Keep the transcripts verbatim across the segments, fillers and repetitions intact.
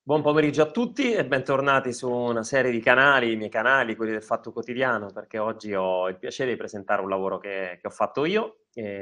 Buon pomeriggio a tutti e bentornati su una serie di canali, i miei canali, quelli del Fatto Quotidiano, perché oggi ho il piacere di presentare un lavoro che, che ho fatto io.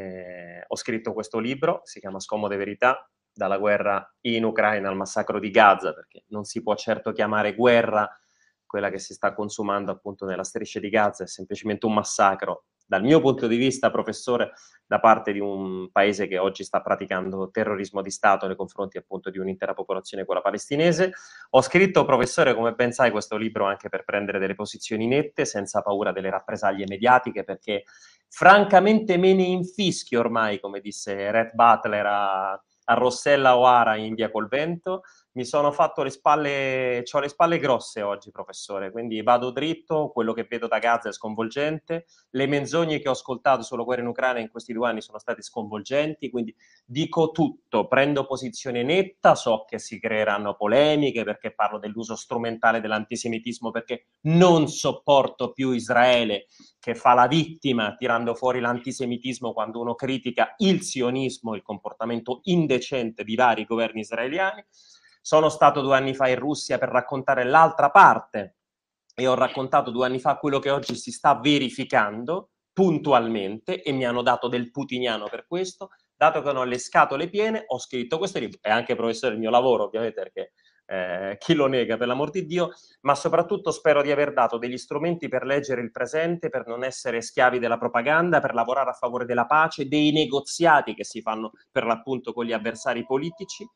E ho scritto questo libro, si chiama Scomode Verità, dalla guerra in Ucraina al massacro di Gaza, perché non si può certo chiamare guerra quella che si sta consumando appunto nella striscia di Gaza, è semplicemente un massacro, dal mio punto di vista, professore, da parte di un paese che oggi sta praticando terrorismo di Stato nei confronti appunto di un'intera popolazione, quella palestinese. Ho scritto, professore, come ben sai, questo libro anche per prendere delle posizioni nette, senza paura delle rappresaglie mediatiche, perché francamente me ne infischio ormai, come disse Rhett Butler a, a Rossella O'Hara in Via col Vento. Mi sono fatto le spalle, ho le spalle grosse oggi, professore, quindi vado dritto, quello che vedo da Gaza è sconvolgente, le menzogne che ho ascoltato sulla guerra in Ucraina in questi due anni sono state sconvolgenti, quindi dico tutto, prendo posizione netta, so che si creeranno polemiche perché parlo dell'uso strumentale dell'antisemitismo, perché non sopporto più Israele che fa la vittima tirando fuori l'antisemitismo quando uno critica il sionismo, il comportamento indecente di vari governi israeliani. Sono stato due anni fa in Russia per raccontare l'altra parte e ho raccontato due anni fa quello che oggi si sta verificando puntualmente e mi hanno dato del putiniano per questo. Dato che non ho le scatole piene, ho scritto questo libro, e anche, professore, il mio lavoro, ovviamente, perché eh, chi lo nega, per l'amor di Dio, ma soprattutto spero di aver dato degli strumenti per leggere il presente, per non essere schiavi della propaganda, per lavorare a favore della pace, dei negoziati che si fanno per l'appunto con gli avversari politici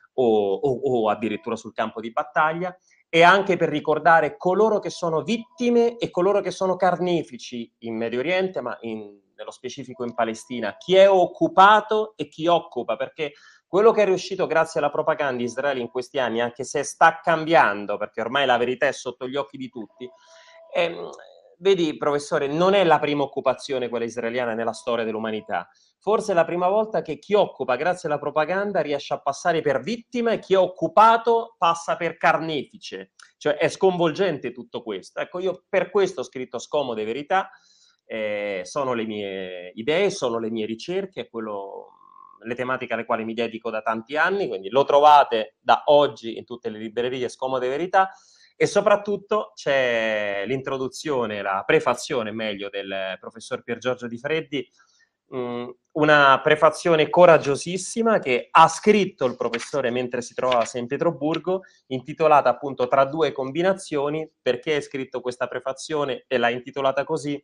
o, o, o addirittura sul campo di battaglia, e anche per ricordare coloro che sono vittime e coloro che sono carnefici in Medio Oriente, ma in, nello specifico in Palestina, chi è occupato e chi occupa, perché quello che è riuscito grazie alla propaganda di Israele in questi anni, anche se sta cambiando, perché ormai la verità è sotto gli occhi di tutti, ehm, vedi, professore, non è la prima occupazione quella israeliana nella storia dell'umanità. Forse è la prima volta che chi occupa, grazie alla propaganda, riesce a passare per vittima e chi è occupato passa per carnefice. Cioè è sconvolgente tutto questo. Ecco, io per questo ho scritto Scomode Verità, eh, sono le mie idee, sono le mie ricerche, quello, le tematiche alle quali mi dedico da tanti anni, quindi lo trovate da oggi in tutte le librerie Scomode Verità. E soprattutto c'è l'introduzione, la prefazione meglio, del professor Pier Giorgio Di Freddi, mh, una prefazione coraggiosissima che ha scritto il professore mentre si trovava a San Pietroburgo, intitolata appunto Tra due combinazioni. Perché hai scritto questa prefazione e l'hai intitolata così,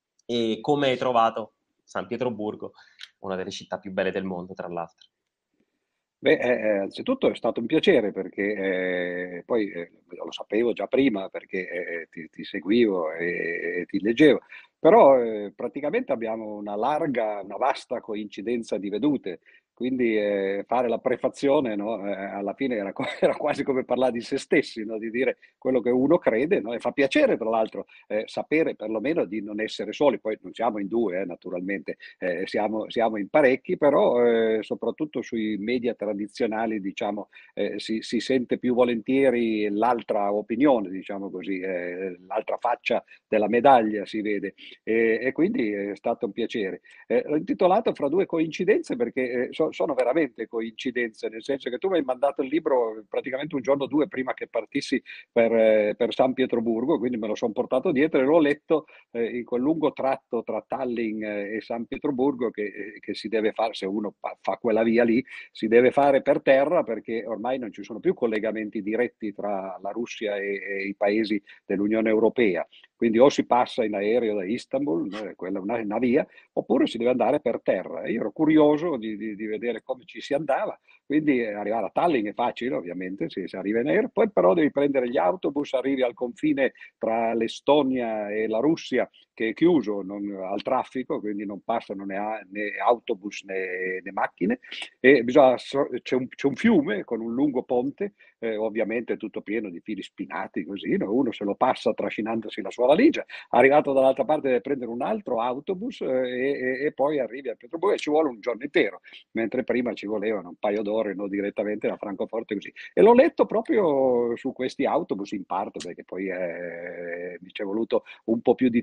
e come hai trovato San Pietroburgo, una delle città più belle del mondo, tra l'altro. Beh, eh, eh, anzitutto è stato un piacere perché eh, poi eh, lo sapevo già prima perché eh, ti, ti seguivo e, e ti leggevo, però eh, praticamente abbiamo una larga, una vasta coincidenza di vedute, quindi eh, fare la prefazione, no, eh, alla fine era, co- era quasi come parlare di se stessi, no, di dire quello che uno crede, no, e fa piacere tra l'altro eh, sapere perlomeno di non essere soli, poi non siamo in due, eh, naturalmente eh, siamo, siamo in parecchi, però eh, soprattutto sui media tradizionali diciamo, eh, si, si sente più volentieri l'altra opinione, diciamo così, eh, l'altra faccia della medaglia si vede e, e quindi è stato un piacere. Eh, l'ho intitolato Fra due coincidenze perché eh, so- sono veramente coincidenze, nel senso che tu mi hai mandato il libro praticamente un giorno o due prima che partissi per, eh, per San Pietroburgo, quindi me lo sono portato dietro e l'ho letto eh, in quel lungo tratto tra Tallinn eh, e San Pietroburgo che, eh, che si deve fare, se uno fa, fa quella via lì, si deve fare per terra perché ormai non ci sono più collegamenti diretti tra la Russia e, e i paesi dell'Unione Europea. Quindi o si passa in aereo da Istanbul, no, quella è una, una via, oppure si deve andare per terra. E io ero curioso di, di, di vedere come ci si andava, quindi eh, arrivare a Tallinn è facile, ovviamente, si, si arriva in aereo, poi però devi prendere gli autobus, arrivi al confine tra l'Estonia e la Russia, che è chiuso non, al traffico, quindi non passano né, a, né autobus né, né macchine, e bisogna, c'è, un, c'è un fiume con un lungo ponte, eh, ovviamente tutto pieno di fili spinati, così, no? Uno se lo passa trascinandosi la sua valigia, arrivato dall'altra parte deve prendere un altro autobus eh, e, e, poi arrivi a Pietroburgo e ci vuole un giorno intero, mentre prima ci volevano un paio d'ore, no, direttamente da Francoforte così. E l'ho letto proprio su questi autobus in parte, perché poi eh, mi ci è voluto un po' più di tempo.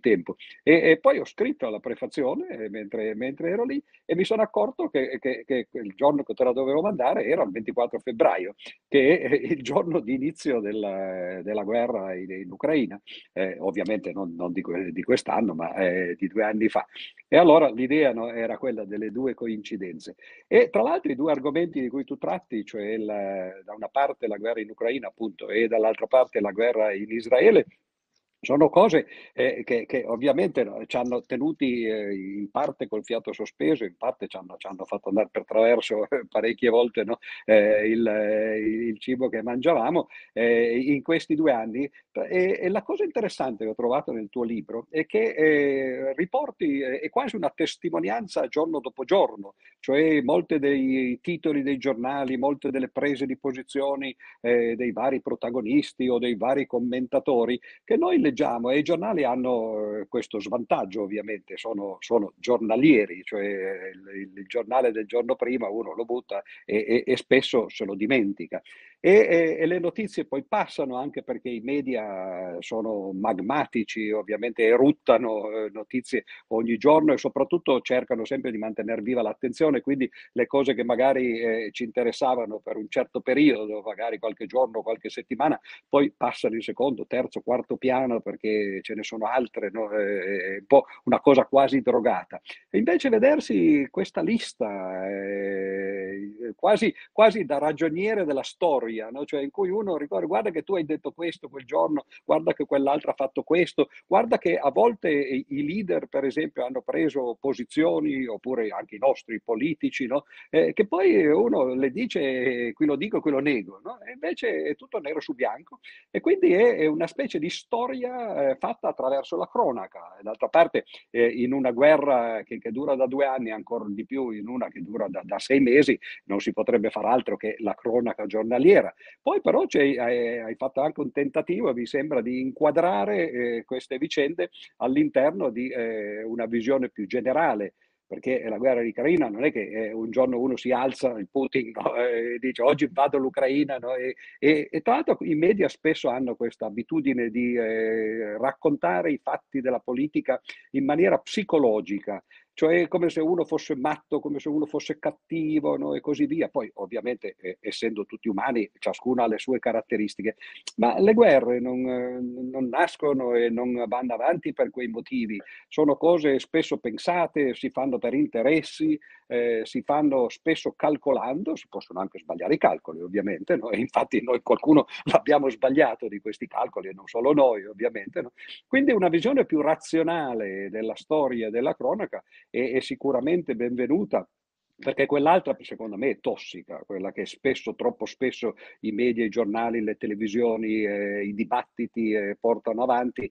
E, e poi ho scritto la prefazione eh, mentre, mentre ero lì e mi sono accorto che, che- che il giorno che te la dovevo mandare era il ventiquattro febbraio, che è il giorno di inizio della, della guerra in, in Ucraina. Eh, ovviamente non, non di, que- di quest'anno, ma eh, di due anni fa. E allora l'idea, no, era quella delle due coincidenze. E tra l'altro i due argomenti di cui tu tratti, cioè il- da una parte la guerra in Ucraina, appunto, e dall'altra parte la guerra in Israele, sono cose eh, che, che ovviamente no, ci hanno tenuti eh, in parte col fiato sospeso, in parte ci hanno, ci hanno fatto andare per traverso eh, parecchie volte, no, eh, il, eh, il cibo che mangiavamo eh, in questi due anni. E, e la cosa interessante che ho trovato nel tuo libro è che eh, riporti, eh, è quasi una testimonianza giorno dopo giorno, cioè molti dei titoli dei giornali, molte delle prese di posizioni eh, dei vari protagonisti o dei vari commentatori che noi leggiamo, e i giornali hanno eh, questo svantaggio ovviamente, sono, sono giornalieri, cioè il, il giornale del giorno prima uno lo butta e, e- e spesso se lo dimentica. E, e- e le notizie poi passano anche perché i media sono magmatici, ovviamente eruttano eh, notizie ogni giorno e soprattutto cercano sempre di mantenere viva l'attenzione, quindi le cose che magari eh, ci interessavano per un certo periodo, magari qualche giorno, qualche settimana, poi passano in secondo, terzo, quarto piano perché ce ne sono altre, no? È un po' una cosa quasi drogata. E invece vedersi questa lista eh, quasi, quasi da ragioniere della storia, no? Cioè in cui uno ricorda, guarda che tu hai detto questo quel giorno, guarda che quell'altro ha fatto questo, guarda che a volte i i leader, per esempio, hanno preso posizioni, oppure anche i nostri politici, no? Eh, che poi uno le dice, eh, qui lo dico, qui lo nego, no? E invece è tutto nero su bianco e quindi è, è una specie di storia eh, fatta attraverso la cronaca. D'altra parte, eh, in una guerra che, che dura da due anni, ancora di più in una che dura da, da sei mesi, non si potrebbe fare altro che la cronaca giornaliera. Poi però c'è- hai, hai fatto anche un tentativo, mi sembra, di inquadrare eh, queste vicende all'interno di eh, una visione più generale, perché la guerra in Ucraina non è che eh, un giorno uno si alza, il Putin, no, e dice oggi invado l'Ucraina, no, e, e, e tra l'altro i media spesso hanno questa abitudine di eh, raccontare i fatti della politica in maniera psicologica, cioè come se uno fosse matto, come se uno fosse cattivo, no, e così via. Poi ovviamente eh, essendo tutti umani, ciascuno ha le sue caratteristiche, ma le guerre non, eh, non nascono e non vanno avanti per quei motivi, sono cose spesso pensate, si fanno per interessi, eh, si fanno spesso calcolando, si possono anche sbagliare i calcoli ovviamente, no? E infatti noi qualcuno l'abbiamo sbagliato di questi calcoli e non solo noi ovviamente, no? Quindi una visione più razionale della storia e della cronaca è, è sicuramente benvenuta. Perché quell'altra, secondo me, è tossica, quella che spesso, troppo spesso, i media, i giornali, le televisioni, eh, i dibattiti eh, portano avanti.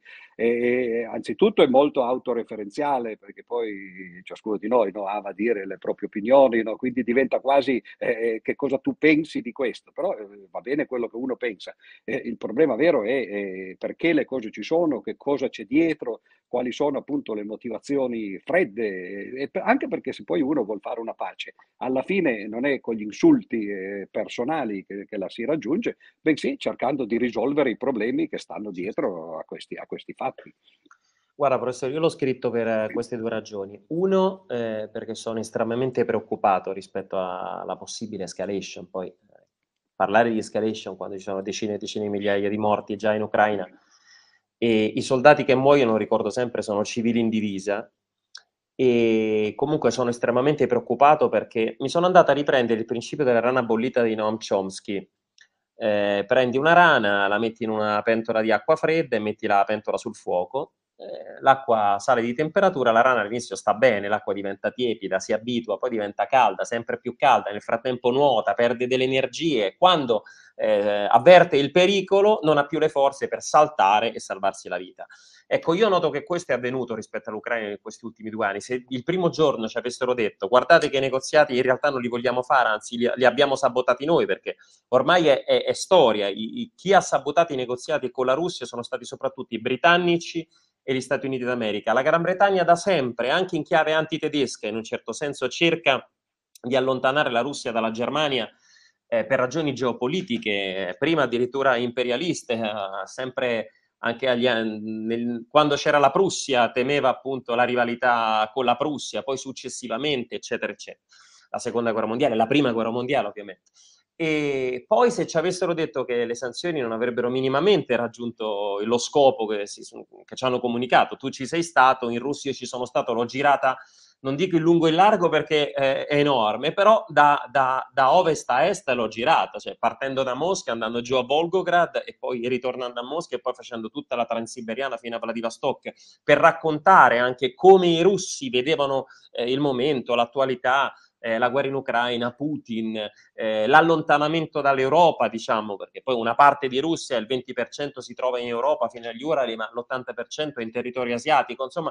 E, anzitutto è molto autoreferenziale, perché poi ciascuno di noi, no, ama dire le proprie opinioni, no? Quindi diventa quasi eh, che cosa tu pensi di questo, però eh, va bene quello che uno pensa. Eh, il problema vero è eh, perché le cose ci sono, che cosa c'è dietro, quali sono appunto le motivazioni fredde, e per- anche perché se poi uno vuol fare una pace, alla fine non è con gli insulti eh, personali che, che la si raggiunge, bensì cercando di risolvere i problemi che stanno dietro a questi, a questi fatti. Guarda, professore, io l'ho scritto per eh, queste due ragioni. Uno, eh, perché sono estremamente preoccupato rispetto alla possibile escalation. Poi eh, parlare di escalation quando ci sono decine e decine di migliaia di morti già in Ucraina e i soldati che muoiono, ricordo sempre, sono civili in divisa. E comunque sono estremamente preoccupato perché mi sono andata a riprendere il principio della rana bollita di Noam Chomsky. Eh, prendi una rana, la metti in una pentola di acqua fredda e metti la pentola sul fuoco, eh, l'acqua sale di temperatura, la rana all'inizio sta bene, l'acqua diventa tiepida, si abitua, poi diventa calda, sempre più calda, nel frattempo nuota, perde delle energie, quando eh, avverte il pericolo non ha più le forze per saltare e salvarsi la vita. Ecco, io noto che questo è avvenuto rispetto all'Ucraina in questi ultimi due anni. Se il primo giorno ci avessero detto guardate che i negoziati in realtà non li vogliamo fare, anzi li, li abbiamo sabotati noi, perché ormai è, è, è storia, I, i, chi ha sabotato i negoziati con la Russia sono stati soprattutto i britannici e gli Stati Uniti d'America. La Gran Bretagna da sempre, anche in chiave antitedesca in un certo senso, cerca di allontanare la Russia dalla Germania eh, per ragioni geopolitiche, prima addirittura imperialiste, eh, sempre anche agli, nel, quando c'era la Prussia temeva appunto la rivalità con la Prussia, poi successivamente, eccetera, eccetera. La seconda guerra mondiale, la prima guerra mondiale ovviamente. E poi se ci avessero detto che le sanzioni non avrebbero minimamente raggiunto lo scopo che, si, che ci hanno comunicato, tu ci sei stato, in Russia ci sono stato, l'ho girata, non dico in lungo e in largo perché eh, è enorme, però da, da, da ovest a est l'ho girata, cioè partendo da Mosca, andando giù a Volgograd e poi ritornando a Mosca e poi facendo tutta la Transiberiana fino a Vladivostok, per raccontare anche come i russi vedevano eh, il momento, l'attualità, eh, la guerra in Ucraina, Putin, eh, l'allontanamento dall'Europa, diciamo, perché poi una parte di Russia, il venti per cento si trova in Europa fino agli Urali, ma l'ottanta per cento è in territorio asiatico, insomma,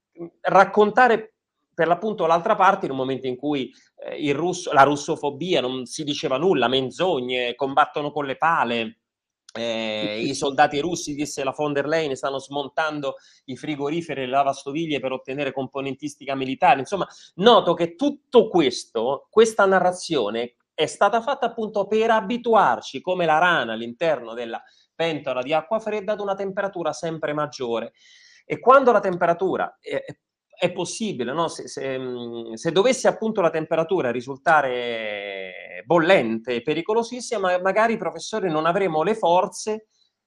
raccontare per l'appunto l'altra parte in un momento in cui eh, il russo, la russofobia, non si diceva nulla, menzogne, combattono con le pale, eh, i soldati russi, disse la von der Leyen, stanno smontando i frigoriferi e le lavastoviglie per ottenere componentistica militare. Insomma, noto che tutto questo, questa narrazione è stata fatta appunto per abituarci come la rana all'interno della pentola di acqua fredda ad una temperatura sempre maggiore. E quando la temperatura è, è possibile, no? se, se, se dovesse appunto la temperatura risultare bollente e pericolosissima, magari i professori non avremo le forze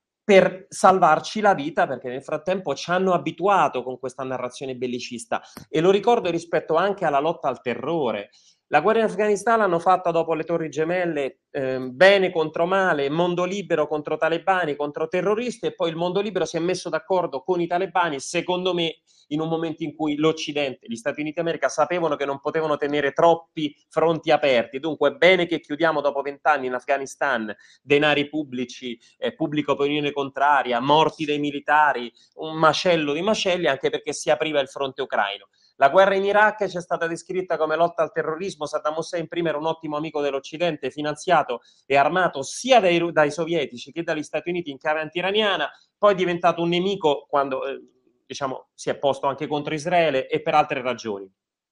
per salvarci la vita, perché nel frattempo ci hanno abituato con questa narrazione bellicista. E lo ricordo rispetto anche alla lotta al terrore. La guerra in Afghanistan l'hanno fatta dopo le Torri Gemelle, eh, bene contro male, mondo libero contro talebani, contro terroristi, e poi il mondo libero si è messo d'accordo con i talebani, secondo me in un momento in cui l'Occidente, gli Stati Uniti d'America sapevano che non potevano tenere troppi fronti aperti, dunque è bene che chiudiamo dopo vent'anni in Afghanistan, denari pubblici, eh, pubblica opinione contraria, morti dei militari, un macello di macelli, anche perché si apriva il fronte ucraino. La guerra in Iraq ci è stata descritta come lotta al terrorismo. Saddam Hussein prima era un ottimo amico dell'Occidente, finanziato e armato sia dai, dai sovietici che dagli Stati Uniti in chiave antiraniana, poi è diventato un nemico quando eh, diciamo, si è posto anche contro Israele e per altre ragioni.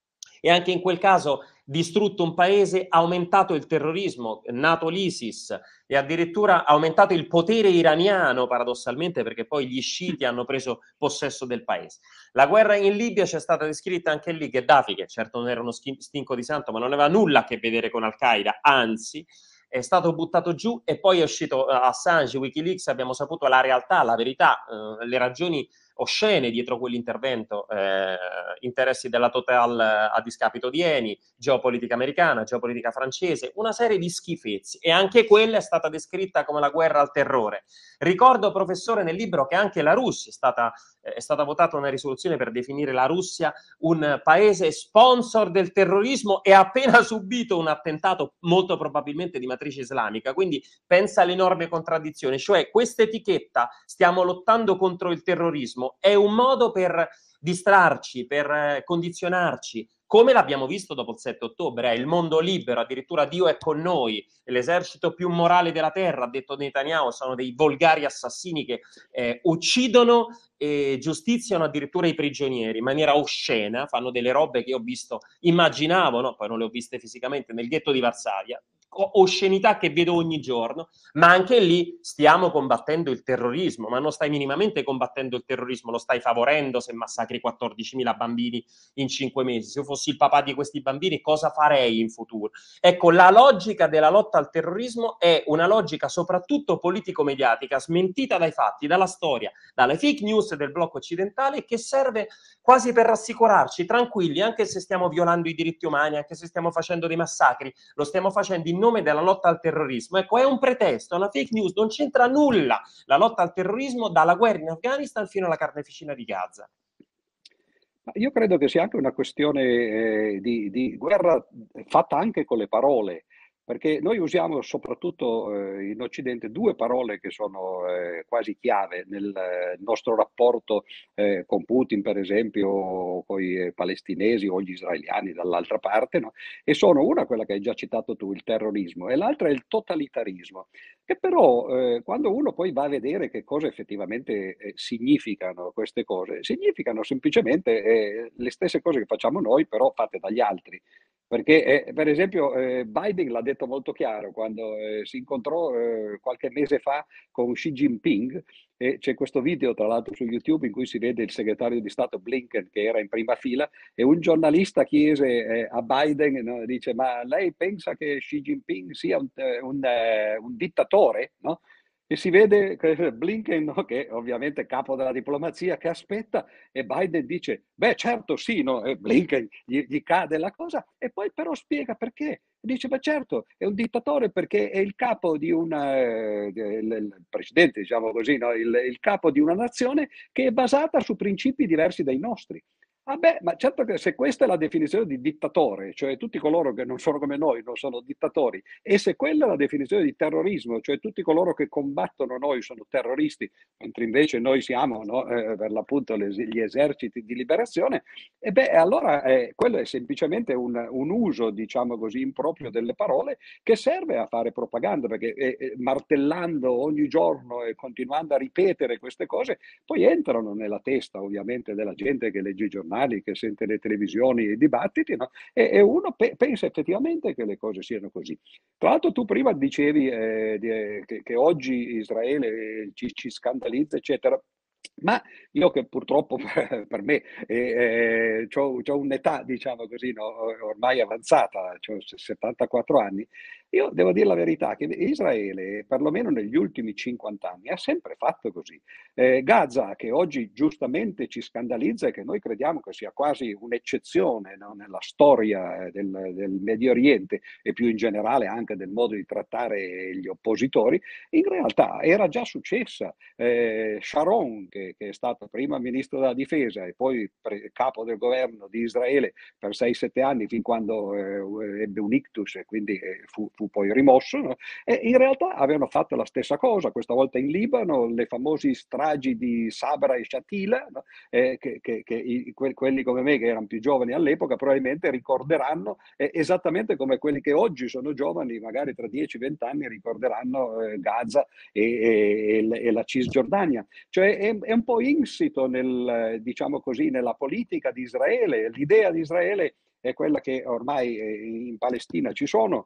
E anche in quel caso distrutto un paese, aumentato il terrorismo, nato l'ISIS e addirittura aumentato il potere iraniano, paradossalmente, perché poi gli sciiti hanno preso possesso del paese. La guerra in Libia c'è stata descritta anche lì, Gheddafi, che certo non era uno stinco di santo, ma non aveva nulla a che vedere con Al-Qaeda, anzi è stato buttato giù e poi è uscito Assange, Wikileaks, abbiamo saputo la realtà, la verità, eh, le ragioni oscene dietro quell'intervento, eh, interessi della Total a discapito di Eni, geopolitica americana, geopolitica francese, una serie di schifezzi, e anche quella è stata descritta come la guerra al terrore. Ricordo, professore, nel libro che anche la Russia è stata, eh, è stata votata una risoluzione per definire la Russia un paese sponsor del terrorismo e ha appena subito un attentato molto probabilmente di matrice islamica, quindi pensa all'enorme contraddizione, cioè questa etichetta stiamo lottando contro il terrorismo è un modo per distrarci, per condizionarci, come l'abbiamo visto dopo il sette ottobre, è il mondo libero, addirittura Dio è con noi, l'esercito più morale della terra, ha detto Netanyahu, sono dei volgari assassini che eh, uccidono e giustiziano addirittura i prigionieri in maniera oscena, fanno delle robe che io ho visto, immaginavo, no? Poi non le ho viste fisicamente, nel ghetto di Varsavia, oscenità che vedo ogni giorno, ma anche lì stiamo combattendo il terrorismo, ma non stai minimamente combattendo il terrorismo, lo stai favorendo se massacri quattordicimila bambini in cinque mesi. Se io fossi il papà di questi bambini, cosa farei in futuro? Ecco, la logica della lotta al terrorismo è una logica soprattutto politico-mediatica, smentita dai fatti, dalla storia, dalle fake news del blocco occidentale, che serve quasi per rassicurarci, tranquilli, anche se stiamo violando i diritti umani, anche se stiamo facendo dei massacri, lo stiamo facendo in nome della lotta al terrorismo. Ecco, è un pretesto, è una fake news, non c'entra nulla la lotta al terrorismo dalla guerra in Afghanistan fino alla carneficina di Gaza. Io credo che sia anche una questione eh, di, di guerra fatta anche con le parole, perché noi usiamo soprattutto eh, in Occidente due parole che sono eh, quasi chiave nel eh, nostro rapporto eh, con Putin, per esempio, o con i palestinesi o gli israeliani dall'altra parte, no? E sono una, quella che hai già citato tu, il terrorismo, e l'altra è il totalitarismo, che però eh, quando uno poi va a vedere che cosa effettivamente eh, significano queste cose, significano semplicemente eh, le stesse cose che facciamo noi, però fatte dagli altri. Perché, eh, per esempio, eh, Biden l'ha detto molto chiaro quando eh, si incontrò eh, qualche mese fa con Xi Jinping, e c'è questo video tra l'altro su YouTube in cui si vede il segretario di Stato Blinken che era in prima fila e un giornalista chiese eh, a Biden, no, dice ma lei pensa che Xi Jinping sia un, eh, un, eh, un dittatore? No? E si vede che Blinken, no, che ovviamente è capo della diplomazia, che aspetta e Biden dice, beh certo sì, no? E Blinken gli, gli cade la cosa e poi però spiega perché. Dice, ma certo, è un dittatore perché è il capo di una, eh, il, il presidente, diciamo così, no? il, il capo di una nazione che è basata su principi diversi dai nostri. Ah beh, ma certo che se questa è la definizione di dittatore, cioè tutti coloro che non sono come noi non sono dittatori, e se quella è la definizione di terrorismo, cioè tutti coloro che combattono noi sono terroristi, mentre invece noi siamo, no, eh, per l'appunto le- gli eserciti di liberazione, e beh, allora eh, quello è semplicemente un, un uso, diciamo così, improprio delle parole che serve a fare propaganda, perché eh, eh, martellando ogni giorno e continuando a ripetere queste cose, poi entrano nella testa ovviamente della gente che legge i giornali, che sente le televisioni e i dibattiti, no? e, e, uno pe- pensa effettivamente che le cose siano così. Tra l'altro tu prima dicevi eh, di, eh, che, che, oggi Israele eh, ci, ci scandalizza, eccetera. Ma io che purtroppo per, per me eh, ho un'età, diciamo così, no, ormai avanzata, ho settantaquattro anni, io devo dire la verità che Israele, perlomeno negli ultimi cinquanta anni, ha sempre fatto così. Eh, Gaza, che oggi giustamente ci scandalizza e che noi crediamo che sia quasi un'eccezione, no, nella storia del, del Medio Oriente e più in generale anche del modo di trattare gli oppositori, in realtà era già successa. Eh, Sharon, che, che è stato prima ministro della difesa e poi pre- capo del governo di Israele per sei sette anni, fin quando eh, ebbe un ictus e quindi eh, fu, fu poi rimosso, no? E in realtà avevano fatto la stessa cosa, questa volta in Libano, le famose stragi di Sabra e Shatila, no? eh, che, che, che i, que, quelli come me che erano più giovani all'epoca probabilmente ricorderanno, eh, esattamente come quelli che oggi sono giovani, magari tra dieci venti anni ricorderanno eh, Gaza e, e, e la Cisgiordania. Cioè è, è un po' insito nel, diciamo così, nella politica di Israele, l'idea di Israele è quella che ormai in Palestina ci sono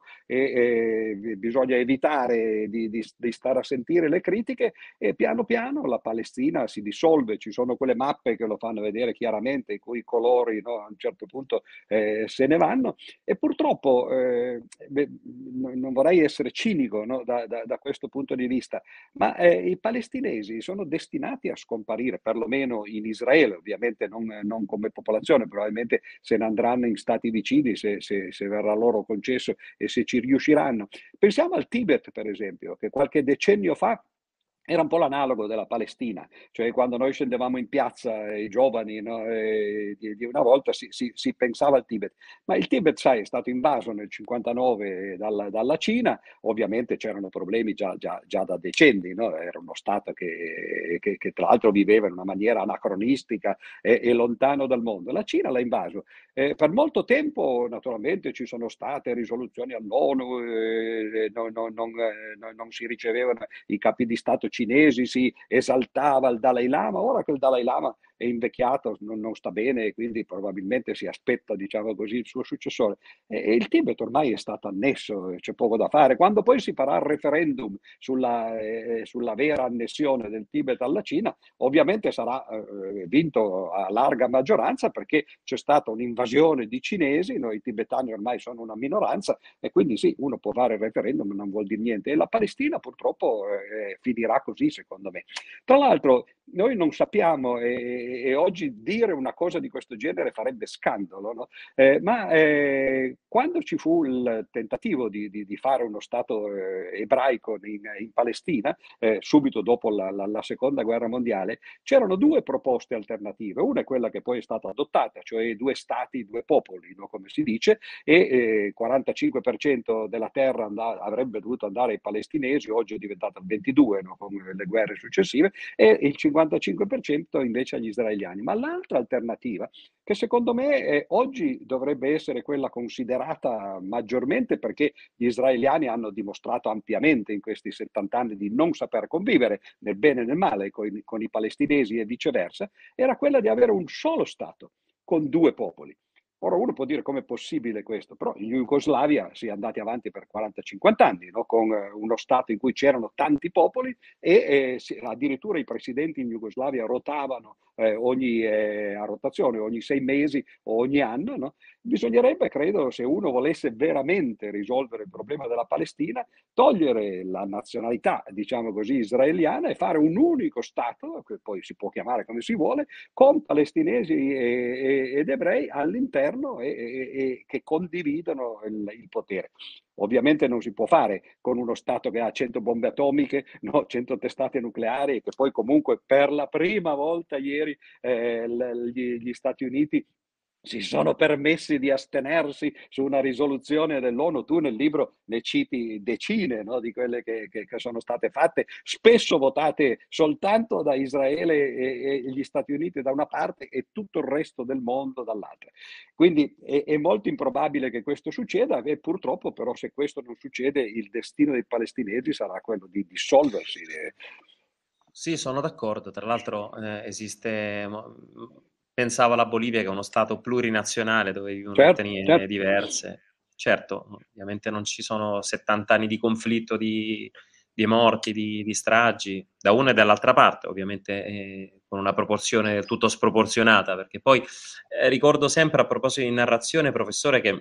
e, e bisogna evitare di, di, di stare a sentire le critiche e piano piano la Palestina si dissolve, ci sono quelle mappe che lo fanno vedere chiaramente, i cui colori, no, a un certo punto eh, se ne vanno e purtroppo eh, beh, non vorrei essere cinico, no, da, da, da questo punto di vista, ma eh, i palestinesi sono destinati a scomparire, perlomeno in Israele, ovviamente non, non come popolazione, probabilmente se ne andranno in stati vicini se, se, se verrà loro concesso e se ci riusciranno. Pensiamo al Tibet, per esempio, che qualche decennio fa era un po' l'analogo della Palestina, cioè quando noi scendevamo in piazza, i giovani, no, eh, di, di una volta si, si, si pensava al Tibet, ma il Tibet, sai, è stato invaso nel cinquantanove dalla, dalla Cina, ovviamente c'erano problemi già, già, già da decenni, no? Era uno Stato che, che, che tra l'altro viveva in una maniera anacronistica e, e lontano dal mondo. La Cina l'ha invaso. Eh, per molto tempo, naturalmente, ci sono state risoluzioni all'ONU, eh, non, non, non, eh, non si ricevevano i capi di Stato cinesi, si esaltava il Dalai Lama, ora che il Dalai Lama è invecchiato, non, non sta bene e quindi probabilmente si aspetta, diciamo così, il suo successore. E, e il Tibet ormai è stato annesso, c'è poco da fare. Quando poi si farà il referendum sulla, eh, sulla vera annessione del Tibet alla Cina, ovviamente sarà eh, vinto a larga maggioranza perché c'è stata un'invasione di cinesi, noi tibetani ormai sono una minoranza e quindi sì, uno può fare il referendum, ma non vuol dire niente. E la Palestina purtroppo eh, finirà così, secondo me. Tra l'altro, noi non sappiamo, e, e oggi dire una cosa di questo genere farebbe scandalo, no? Eh, ma eh, quando ci fu il tentativo di, di, di fare uno Stato eh, ebraico in, in Palestina, eh, subito dopo la, la, la Seconda Guerra Mondiale, c'erano due proposte alternative. Una è quella che poi è stata adottata, cioè due Stati, due popoli, no? Come si dice, e eh, il quarantacinque per cento della terra and- avrebbe dovuto andare ai palestinesi, oggi è diventata il ventidue per cento, no? Con le guerre successive, e il cinquantacinque per cento invece agli israeliani. Ma l'altra alternativa, che secondo me eh, oggi dovrebbe essere quella considerata maggiormente perché gli israeliani hanno dimostrato ampiamente in questi settanta anni di non saper convivere nel bene e nel male con, i- con i palestinesi e viceversa, era quella di avere un solo Stato con due popoli. Ora uno può dire com'è possibile questo, però in Jugoslavia si è andati avanti per quaranta cinquanta anni, no? Con eh, uno Stato in cui c'erano tanti popoli e eh, si- addirittura i presidenti in Jugoslavia rotavano eh, ogni, eh, a rotazione, ogni sei mesi o ogni anno, no? Bisognerebbe, credo, se uno volesse veramente risolvere il problema della Palestina, togliere la nazionalità, diciamo così, israeliana e fare un unico Stato, che poi si può chiamare come si vuole, con palestinesi e- e- ed ebrei all'interno e, e- e che condividono il, il potere. Ovviamente non si può fare con uno Stato che ha cento bombe atomiche, no, cento testate nucleari e che poi comunque per la prima volta ieri eh, l- gli, gli Stati Uniti si sono permessi di astenersi su una risoluzione dell'ONU. Tu nel libro ne citi decine, no, di quelle che, che- che sono state fatte, spesso votate soltanto da Israele e, e gli Stati Uniti da una parte e tutto il resto del mondo dall'altra. Quindi è, è molto improbabile che questo succeda e purtroppo però se questo non succede il destino dei palestinesi sarà quello di dissolversi. Sì, sono d'accordo. Tra l'altro eh, esiste, mo- pensavo alla Bolivia che è uno stato plurinazionale dove vivono Certo, etnie certo. diverse. Certo, ovviamente non ci sono settanta anni di conflitto, di, di morti, di, di stragi, da una e dall'altra parte, ovviamente eh, con una proporzione del tutto sproporzionata, perché poi eh, ricordo sempre a proposito di narrazione, professore, che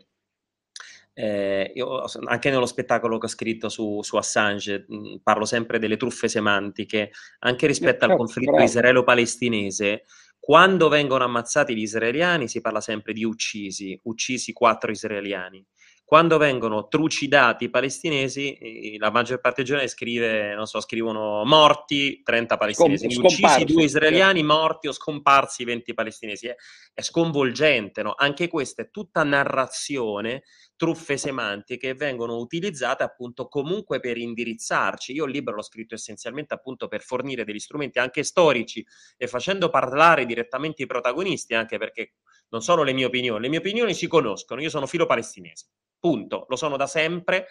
eh, io, anche nello spettacolo che ho scritto su, su Assange, mh, parlo sempre delle truffe semantiche, anche Eh, rispetto al certo, conflitto bravo. israelo-palestinese. Quando vengono ammazzati gli israeliani si parla sempre di uccisi, uccisi quattro israeliani. Quando vengono trucidati i palestinesi, eh, la maggior parte dei giornali scrive, non so, scrivono morti trenta Scom- palestinesi, quindi uccisi due scomparsi, certo. israeliani, morti o scomparsi venti palestinesi. È, è sconvolgente, no? Anche questa è tutta narrazione, truffe semantiche vengono utilizzate appunto comunque per indirizzarci. Io il libro l'ho scritto essenzialmente appunto per fornire degli strumenti anche storici e facendo parlare direttamente i protagonisti, anche perché non sono le mie opinioni, le mie opinioni si conoscono, io sono filo palestinese. Punto, lo sono da sempre,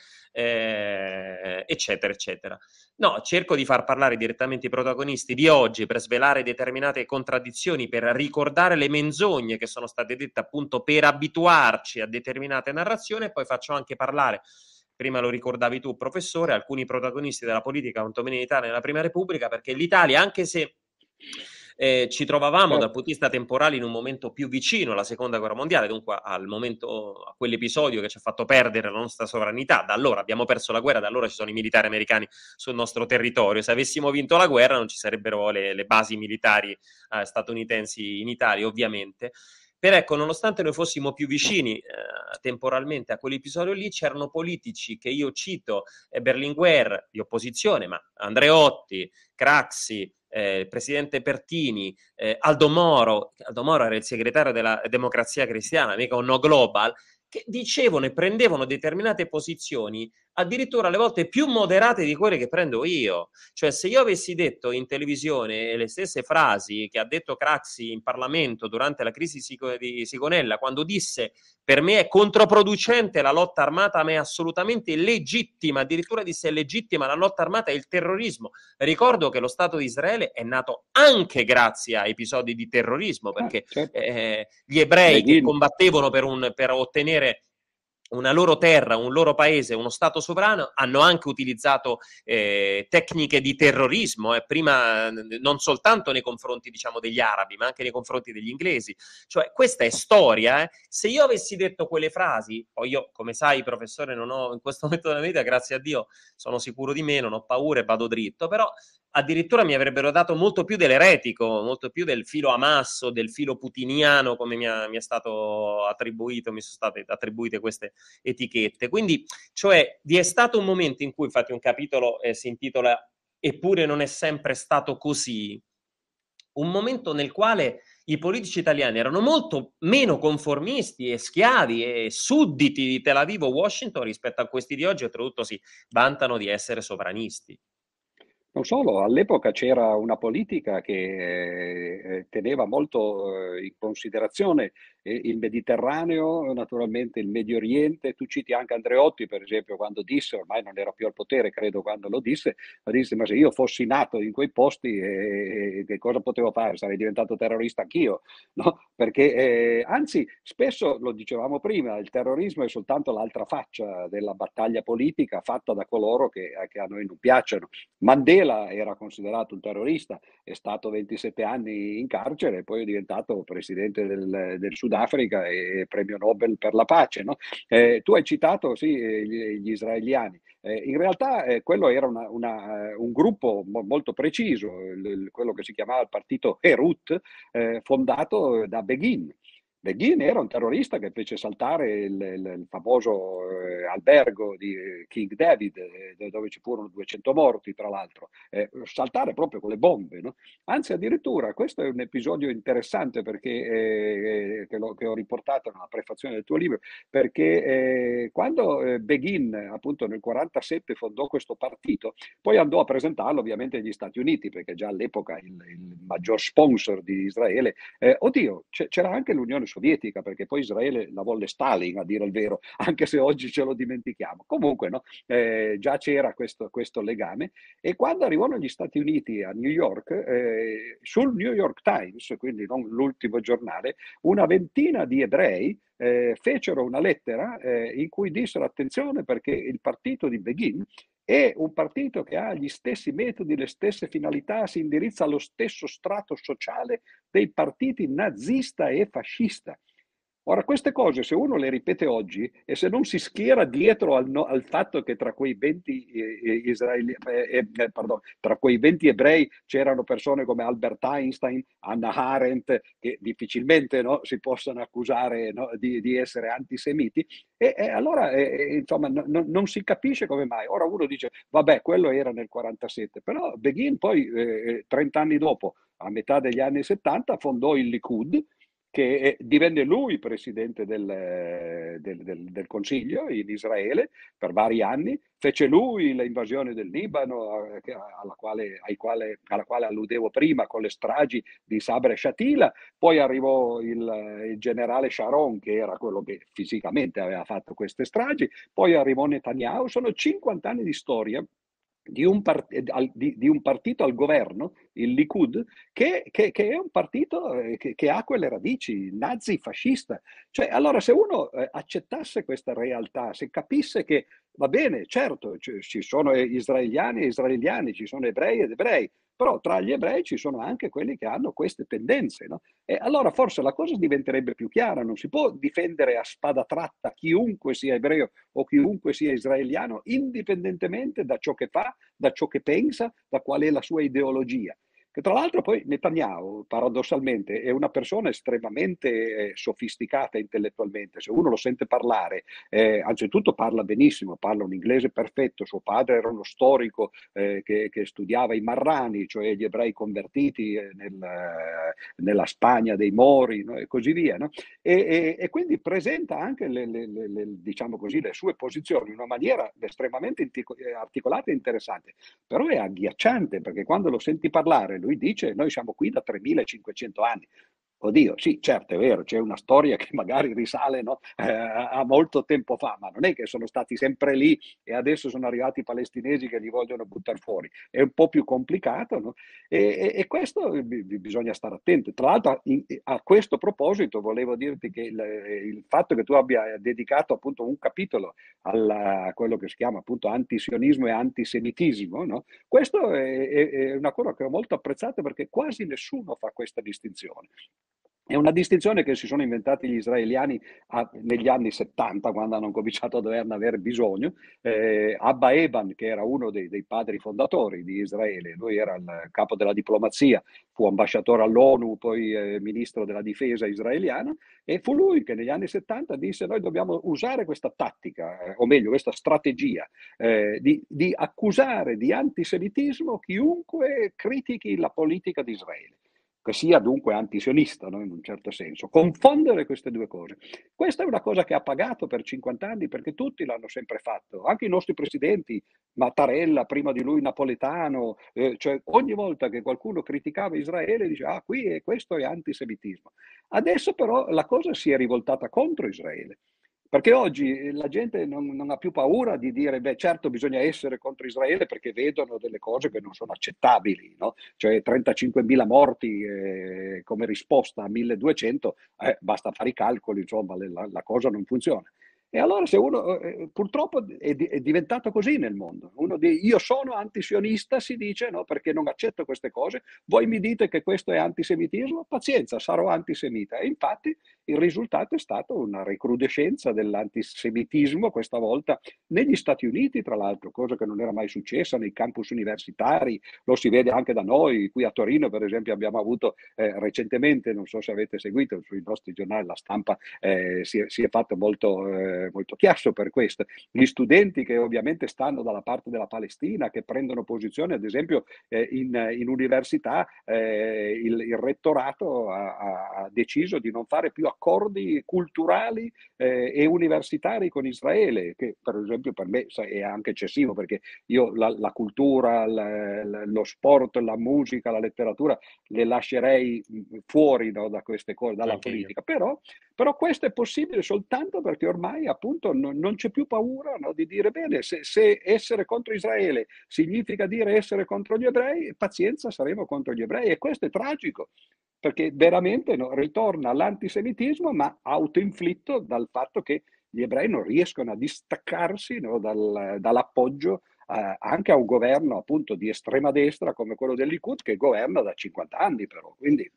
eh, eccetera, eccetera. No, cerco di far parlare direttamente i protagonisti di oggi per svelare determinate contraddizioni, per ricordare le menzogne che sono state dette appunto per abituarci a determinate narrazioni e poi faccio anche parlare, prima lo ricordavi tu professore, alcuni protagonisti della politica, quantomeno in Italia nella Prima Repubblica, perché l'Italia, anche se eh, ci trovavamo dal Certo. punto di vista temporale in un momento più vicino alla seconda guerra mondiale, dunque al momento, a quell'episodio che ci ha fatto perdere la nostra sovranità. Da allora abbiamo perso la guerra, da allora ci sono i militari americani sul nostro territorio. Se avessimo vinto la guerra non ci sarebbero le, le basi militari eh, statunitensi in Italia, ovviamente. Però ecco, nonostante noi fossimo più vicini eh, temporalmente a quell'episodio lì, c'erano politici che io cito, eh, Berlinguer di opposizione, ma Andreotti, Craxi, eh, il presidente Pertini, eh, Aldo Moro, Aldo Moro era il segretario della Democrazia Cristiana, mica un no global, che dicevano e prendevano determinate posizioni addirittura alle volte più moderate di quelle che prendo io. Cioè, se io avessi detto in televisione le stesse frasi che ha detto Craxi in Parlamento durante la crisi di Sigonella, quando disse per me è controproducente la lotta armata, ma è assolutamente legittima, addirittura disse è legittima la lotta armata e il terrorismo. Ricordo che lo Stato di Israele è nato anche grazie a episodi di terrorismo, Ah, perché certo. eh, gli ebrei che Begin. combattevano per, un, per ottenere una loro terra, un loro paese, uno Stato sovrano, hanno anche utilizzato eh, tecniche di terrorismo, eh, prima non soltanto nei confronti, diciamo, degli arabi, ma anche nei confronti degli inglesi. Cioè, questa è storia. Eh. Se io avessi detto quelle frasi, poi io, come sai, professore, non ho in questo momento della vita, grazie a Dio, sono sicuro di me, non ho paura e vado dritto, però addirittura mi avrebbero dato molto più dell'eretico, molto più del filo Hamas o del filo putiniano, come mi, ha, mi è stato attribuito, mi sono state attribuite queste etichette. Quindi, cioè, vi è stato un momento in cui, infatti, un capitolo eh, si intitola Eppure non è sempre stato così, un momento nel quale i politici italiani erano molto meno conformisti e schiavi e sudditi di Tel Aviv o Washington rispetto a questi di oggi, e oltretutto si vantano di essere sovranisti. Non solo, all'epoca c'era una politica che eh, teneva molto eh, in considerazione eh, il Mediterraneo, naturalmente il Medio Oriente. Tu citi anche Andreotti, per esempio, quando disse, ormai non era più al potere, credo, quando lo disse, ma disse: ma se io fossi nato in quei posti, eh, che cosa potevo fare? Sarei diventato terrorista anch'io, no? Perché, eh, anzi, spesso, lo dicevamo prima, il terrorismo è soltanto l'altra faccia della battaglia politica fatta da coloro che, che a noi non piacciono. Mandela era considerato un terrorista, è stato ventisette anni in carcere e poi è diventato presidente del, del Sudafrica e premio Nobel per la pace, no? Eh, tu hai citato, sì, eh, gli, gli israeliani. Eh, in realtà, eh, quello era una- una, eh, un gruppo mo- molto preciso, il- il- quello che si chiamava il partito Herut, eh, fondato da Begin. Begin era un terrorista che fece saltare il, il- il famoso eh, albergo di eh, King David, eh, dove ci furono duecento morti, tra l'altro, eh, saltare proprio con le bombe, no? Anzi, addirittura, questo è un episodio interessante perché, eh, che, l'ho- che ho riportato nella prefazione del tuo libro, perché eh, quando eh, Begin, appunto nel quarantasette, fondò questo partito, poi andò a presentarlo ovviamente agli Stati Uniti, perché già all'epoca il, il maggior sponsor di Israele, eh, oddio, c- c'era anche l'Unione Sovietica, perché poi Israele la volle Stalin, a dire il vero, anche se oggi ce lo dimentichiamo. Comunque, no, eh, già c'era questo, questo legame. E quando arrivò negli Stati Uniti, a New York, eh, sul New York Times, quindi non l'ultimo giornale, una ventina di ebrei eh, fecero una lettera eh, in cui dissero: attenzione, perché il partito di Begin è un partito che ha gli stessi metodi, le stesse finalità, si indirizza allo stesso strato sociale dei partiti nazista e fascista. Ora, queste cose, se uno le ripete oggi e se non si schiera dietro al, no- al fatto che tra quei venti, eh, eh, israeli- eh, eh, pardon, tra quei venti ebrei c'erano persone come Albert Einstein, Hannah Arendt, che difficilmente, no, si possono accusare, no, di, di essere antisemiti, e, e allora eh, eh, insomma, no- no- non si capisce come mai. Ora uno dice: vabbè, quello era nel quarantasette, però Begin poi, eh, trenta anni dopo, a metà degli anni settanta, fondò il Likud, che eh, divenne lui presidente del, eh, del- del- del Consiglio in Israele per vari anni, fece lui l'invasione del Libano, eh, che- alla quale, ai quale- alla quale alludevo prima, con le stragi di Sabra e Shatila. Poi arrivò il, il generale Sharon, che era quello che fisicamente aveva fatto queste stragi. Poi arrivò Netanyahu. Sono cinquanta anni di storia di un, part- al- di- di un partito al governo, il Likud, che, che- che è un partito eh, che, che ha quelle radici nazi-fascista. Cioè, allora, se uno eh, accettasse questa realtà, se capisse che va bene, certo, ci ci sono israeliani e israeliani, ci sono ebrei ed ebrei, però tra gli ebrei ci sono anche quelli che hanno queste tendenze, no? E allora forse la cosa diventerebbe più chiara: non si può difendere a spada tratta chiunque sia ebreo o chiunque sia israeliano, indipendentemente da ciò che fa, da ciò che pensa, da qual è la sua ideologia. Che tra l'altro poi Netanyahu, paradossalmente, è una persona estremamente eh, sofisticata intellettualmente. Se uno lo sente parlare, eh, anzitutto parla benissimo, parla un inglese perfetto. Suo padre era uno storico eh, che, che studiava i marrani, cioè gli ebrei convertiti eh, nel, eh, nella Spagna dei Mori, no? E così via, no? E, e- e quindi presenta anche le, le- le- le- diciamo così, le sue posizioni in una maniera estremamente intico- eh, articolata e interessante. Però è agghiacciante, perché quando lo senti parlare, lui dice: noi siamo qui da tremilacinquecento anni. Oddio, sì, certo, è vero, c'è una storia che magari risale, no, eh, a molto tempo fa, ma non è che sono stati sempre lì e adesso sono arrivati i palestinesi che li vogliono buttare fuori. È un po' più complicato, no? E, e- e questo bi- bi- bisogna stare attenti. Tra l'altro, in- a questo proposito, volevo dirti che il, il fatto che tu abbia dedicato appunto un capitolo alla- a quello che si chiama appunto antisionismo e antisemitismo, no? Questo è, è- è una cosa che ho molto apprezzato, perché quasi nessuno fa questa distinzione. È una distinzione che si sono inventati gli israeliani a- negli anni settanta, quando hanno cominciato a doverne avere bisogno. Eh, Abba Eban, che era uno dei, dei padri fondatori di Israele, lui era il capo della diplomazia, fu ambasciatore all'ONU, poi eh, ministro della difesa israeliana, e fu lui che negli anni settanta disse: noi dobbiamo usare questa tattica, eh, o meglio questa strategia, eh, di, di accusare di antisemitismo chiunque critichi la politica di Israele. che sia dunque antisionista, no? In un certo senso. Confondere queste due cose. Questa è una cosa che ha pagato per cinquanta anni perché tutti l'hanno sempre fatto, anche i nostri presidenti, Mattarella, prima di lui Napoletano, eh, cioè ogni volta che qualcuno criticava Israele diceva ah qui è, questo è antisemitismo. Adesso però la cosa si è rivoltata contro Israele. Perché oggi la gente non, non ha più paura di dire, beh, certo bisogna essere contro Israele perché vedono delle cose che non sono accettabili, no? Cioè trentacinquemila morti eh, come risposta a milleduecento, eh, basta fare i calcoli, insomma, le- la, la cosa non funziona. E allora se uno, eh, purtroppo è, di- è diventato così nel mondo, uno di io sono antisionista si dice, no, perché non accetto queste cose, voi mi dite che questo è antisemitismo, pazienza, sarò antisemita. E infatti il risultato è stato una recrudescenza dell'antisemitismo, questa volta negli Stati Uniti, tra l'altro, cosa che non era mai successa nei campus universitari, lo si vede anche da noi, qui a Torino per esempio abbiamo avuto eh, recentemente, non so se avete seguito sui nostri giornali, la stampa eh, si, è, si, è, fatto molto, eh, molto chiasso per questo, gli studenti che ovviamente stanno dalla parte della Palestina, che prendono posizione ad esempio eh, in, in università, eh, il, il rettorato ha, ha, deciso di non fare più accordi culturali eh, e universitari con Israele, che per esempio per me è anche eccessivo perché io la, la cultura, la, la, lo sport, la musica, la letteratura le lascerei fuori, no, da queste cose, dalla Anche io. politica, però, però questo è possibile soltanto perché ormai appunto non, non c'è più paura, no, di dire bene, se, se essere contro Israele significa dire essere contro gli ebrei, pazienza, saremo contro gli ebrei e questo è tragico perché veramente no, ritorna all'antisemitismo, ma autoinflitto dal fatto che gli ebrei non riescono a distaccarsi, no, dal, dall'appoggio eh, anche a un governo appunto di estrema destra come quello del Likud che governa da cinquanta anni però. Quindi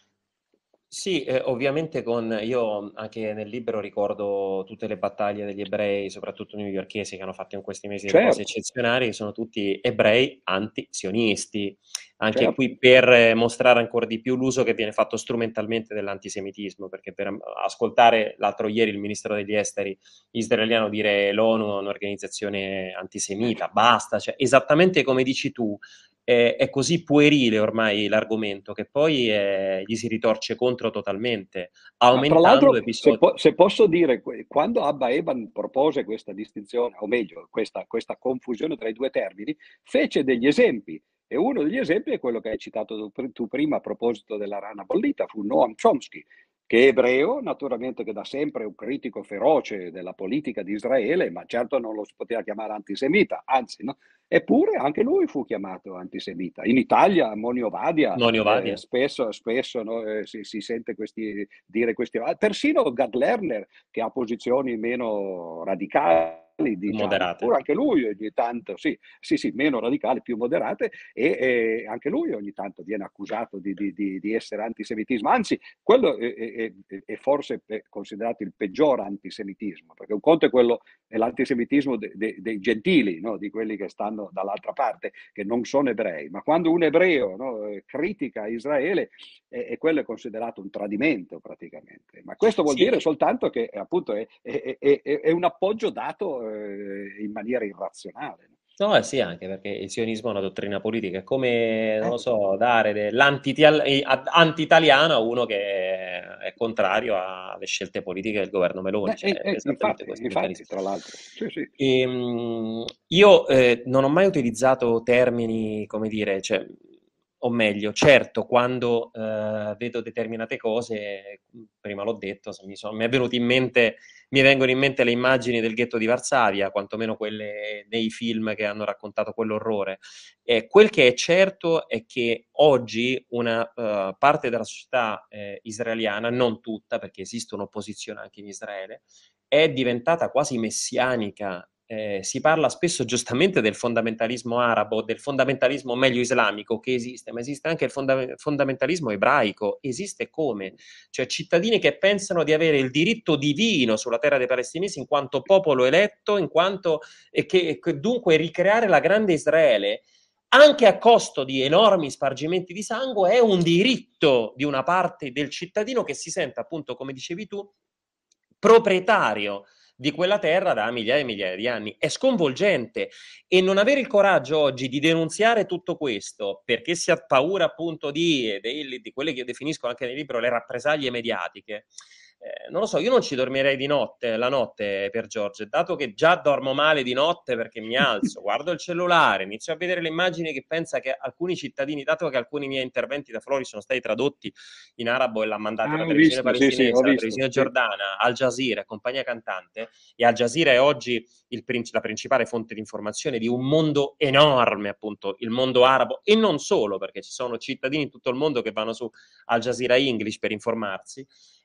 Sì, eh, ovviamente con io anche nel libro ricordo tutte le battaglie degli ebrei, soprattutto newyorkesi, che hanno fatto in questi mesi delle cose certo, eccezionali, sono tutti ebrei anti-sionisti, anche certo. qui per eh, mostrare ancora di più l'uso che viene fatto strumentalmente dell'antisemitismo, perché per ascoltare l'altro ieri il ministro degli esteri israeliano dire l'ONU è un'organizzazione antisemita, basta, cioè esattamente come dici tu, è, è così puerile ormai l'argomento che poi eh, gli si ritorce contro totalmente, Ma tra aumentando l'altro, se, episodi. po- se posso dire, que- quando Abba Eban propose questa distinzione, o meglio, questa, questa confusione tra i due termini, fece degli esempi. E uno degli esempi è quello che hai citato tu, pr- tu prima a proposito della rana bollita, fu Noam Chomsky, che è ebreo, naturalmente che da sempre è un critico feroce della politica di Israele, ma certo non lo si poteva chiamare antisemita, anzi, no? Eppure anche lui fu chiamato antisemita. In Italia, Moni Ovadia, Nonio eh, Vadia, spesso, spesso no, eh, si, si sente questi dire questi, persino Gad Lerner che ha posizioni meno radicali, più diciamo, moderate. pure anche lui ogni tanto, sì, sì, sì, meno radicali, più moderate, e, e anche lui ogni tanto viene accusato di, di, di, di essere antisemitismo, anzi, quello è, è, è forse considerato il peggior antisemitismo, perché un conto è quello, è l'antisemitismo de, de, dei gentili, no? Di quelli che stanno dall'altra parte, che non sono ebrei, ma quando un ebreo, no, critica Israele, e, e quello è considerato un tradimento praticamente. Ma questo vuol dire Sì, soltanto che appunto è, è, è, è un appoggio dato eh, in maniera irrazionale. No? no, eh sì, anche perché il sionismo è una dottrina politica, è come, non lo Eh, so, dare dell'anti-italiano a uno che è contrario alle scelte politiche del governo Meloni, eh, cioè eh, è eh, esattamente infatti, questo il infatti, meccanismo. tra l'altro, sì, sì. Ehm, io eh, non ho mai utilizzato termini, come dire, cioè, o meglio, certo, quando eh, vedo determinate cose, prima l'ho detto, se mi, sono, mi è venuto in mente, mi vengono in mente le immagini del ghetto di Varsavia, quantomeno quelle nei film che hanno raccontato quell'orrore. Eh, quel che è certo è che oggi una uh, parte della società eh, israeliana, non tutta, perché esiste un'opposizione anche in Israele, è diventata quasi messianica. Eh, si parla spesso giustamente del fondamentalismo arabo, del fondamentalismo meglio islamico che esiste, ma esiste anche il fonda- fondamentalismo ebraico. Esiste come? Cioè cittadini che pensano di avere il diritto divino sulla terra dei palestinesi in quanto popolo eletto, in quanto e che, che dunque ricreare la grande Israele anche a costo di enormi spargimenti di sangue è un diritto di una parte del cittadino che si sente appunto, come dicevi tu, proprietario di quella terra da migliaia e migliaia di anni. È sconvolgente, e non avere il coraggio oggi di denunziare tutto questo perché si ha paura appunto di, di, di quelle che io definisco anche nel libro le rappresaglie mediatiche. Eh, non lo so, io non ci dormirei di notte, la notte per Giorgio, dato che già dormo male di notte perché mi alzo, guardo il cellulare, inizio a vedere le immagini che pensa che alcuni cittadini, dato che alcuni miei interventi da Flori sono stati tradotti in arabo e l'ha mandato Ah, la ho televisione visto, sì, sì, ho palestinese, la visto, televisione sì. giordana, Al Jazeera e compagnia cantante, e Al Jazeera è oggi il, la principale fonte di informazione di un mondo enorme, appunto, il mondo arabo, e non solo, perché ci sono cittadini in tutto il mondo che vanno su Al Jazeera English per informarsi.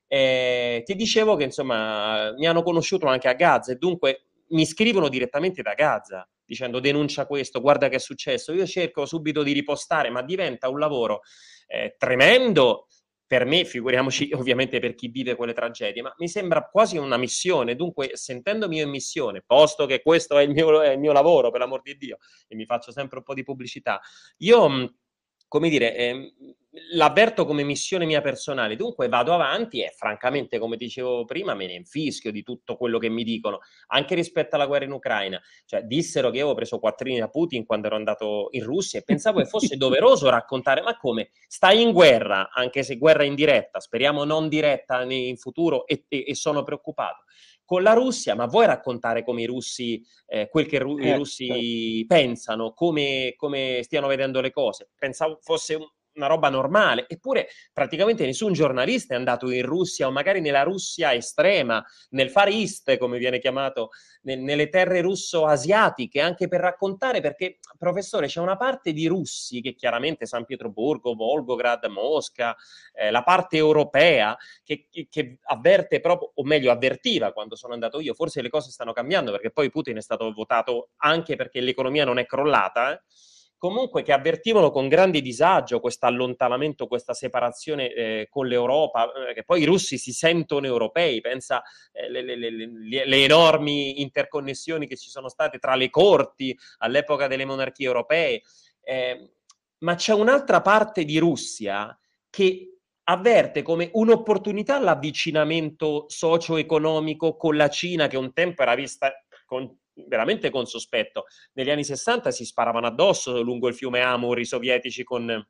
Eh, ti dicevo che insomma mi hanno conosciuto anche a Gaza e dunque mi scrivono direttamente da Gaza dicendo denuncia questo, guarda che è successo. Io cerco subito di ripostare, ma diventa un lavoro eh, tremendo per me, figuriamoci ovviamente per chi vive quelle tragedie, ma mi sembra quasi una missione. Dunque, sentendomi io in missione, posto che questo è il mio, è il mio lavoro, per l'amor di Dio, e mi faccio sempre un po' di pubblicità, io, come dire, eh, l'avverto come missione mia personale, dunque vado avanti e francamente, come dicevo prima, me ne infischio di tutto quello che mi dicono, anche rispetto alla guerra in Ucraina. Cioè, dissero che io avevo preso quattrini da Putin quando ero andato in Russia e pensavo che fosse doveroso raccontare, ma come? Stai in guerra, anche se guerra indiretta, speriamo non diretta in futuro, e, e, e sono preoccupato. Con la Russia, ma vuoi raccontare come i russi, eh, quel che ru- i Eh, certo. russi pensano, come, come stiano vedendo le cose? Pensavo fosse un, una roba normale, eppure praticamente nessun giornalista è andato in Russia o magari nella Russia estrema, nel Far East, come viene chiamato, nel, nelle terre russo-asiatiche, anche per raccontare, perché, professore, c'è una parte di russi che chiaramente San Pietroburgo, Volgograd, Mosca, eh, la parte europea, che, che, che avverte proprio, o meglio avvertiva quando sono andato io, forse le cose stanno cambiando perché poi Putin è stato votato anche perché l'economia non è crollata, eh? Comunque che avvertivano con grande disagio questo allontanamento, questa separazione eh, con l'Europa, eh, che poi i russi si sentono europei, pensa eh, le, le, le, le, enormi interconnessioni che ci sono state tra le corti all'epoca delle monarchie europee, eh, ma c'è un'altra parte di Russia che avverte come un'opportunità l'avvicinamento socio-economico con la Cina, che un tempo era vista con, veramente con sospetto. Negli anni sessanta si sparavano addosso lungo il fiume Amur i sovietici con,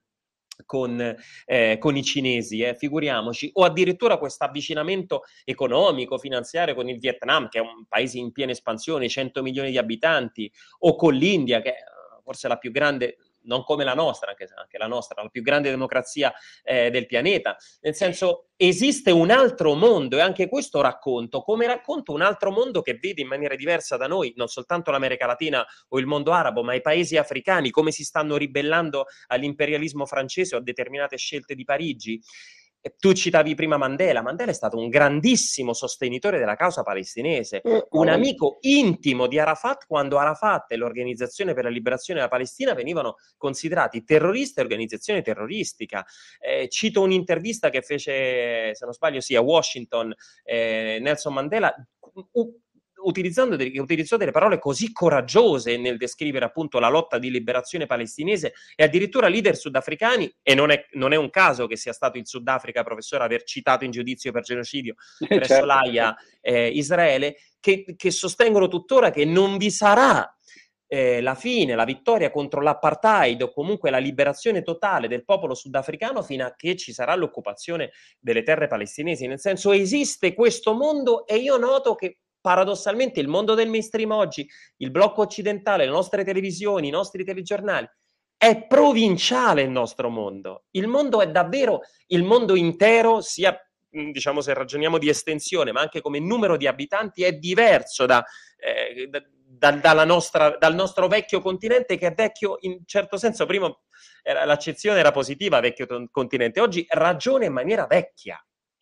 con, eh, con i cinesi, eh, figuriamoci, o addirittura questo avvicinamento economico, finanziario con il Vietnam, che è un paese in piena espansione, cento milioni di abitanti, o con l'India, che è forse la più grande, non come la nostra, anche, anche la nostra, la più grande democrazia eh, del pianeta. Nel senso, esiste un altro mondo, e anche questo racconto, come racconto un altro mondo che vede in maniera diversa da noi, non soltanto l'America Latina o il mondo arabo, ma i paesi africani, come si stanno ribellando all'imperialismo francese o a determinate scelte di Parigi. E tu citavi prima Mandela. Mandela è stato un grandissimo sostenitore della causa palestinese, Eh, ha un voglia. amico intimo di Arafat, quando Arafat e l'Organizzazione per la Liberazione della Palestina venivano considerati terroristi e organizzazione terroristica. Eh, cito un'intervista che fece, se non sbaglio, sì, a Washington, eh, Nelson Mandela, u- utilizzando de- utilizzò delle parole così coraggiose nel descrivere appunto la lotta di liberazione palestinese, e addirittura leader sudafricani, e non è, non è un caso che sia stato il Sudafrica, professore, aver citato in giudizio per genocidio Eh, presso certo, l'Aia certo. eh, Israele, che, che sostengono tuttora che non vi sarà eh, la fine, la vittoria contro l'apartheid o comunque la liberazione totale del popolo sudafricano fino a che ci sarà l'occupazione delle terre palestinesi. Nel senso, esiste questo mondo, e io noto che paradossalmente il mondo del mainstream oggi, il blocco occidentale, le nostre televisioni, i nostri telegiornali, è provinciale il nostro mondo. Il mondo è davvero il mondo intero, sia diciamo se ragioniamo di estensione, ma anche come numero di abitanti, è diverso da, eh, da, da, dalla nostra, dal nostro vecchio continente, che è vecchio in certo senso. Prima era, l'accezione era positiva, vecchio continente, oggi ragiona in maniera vecchia.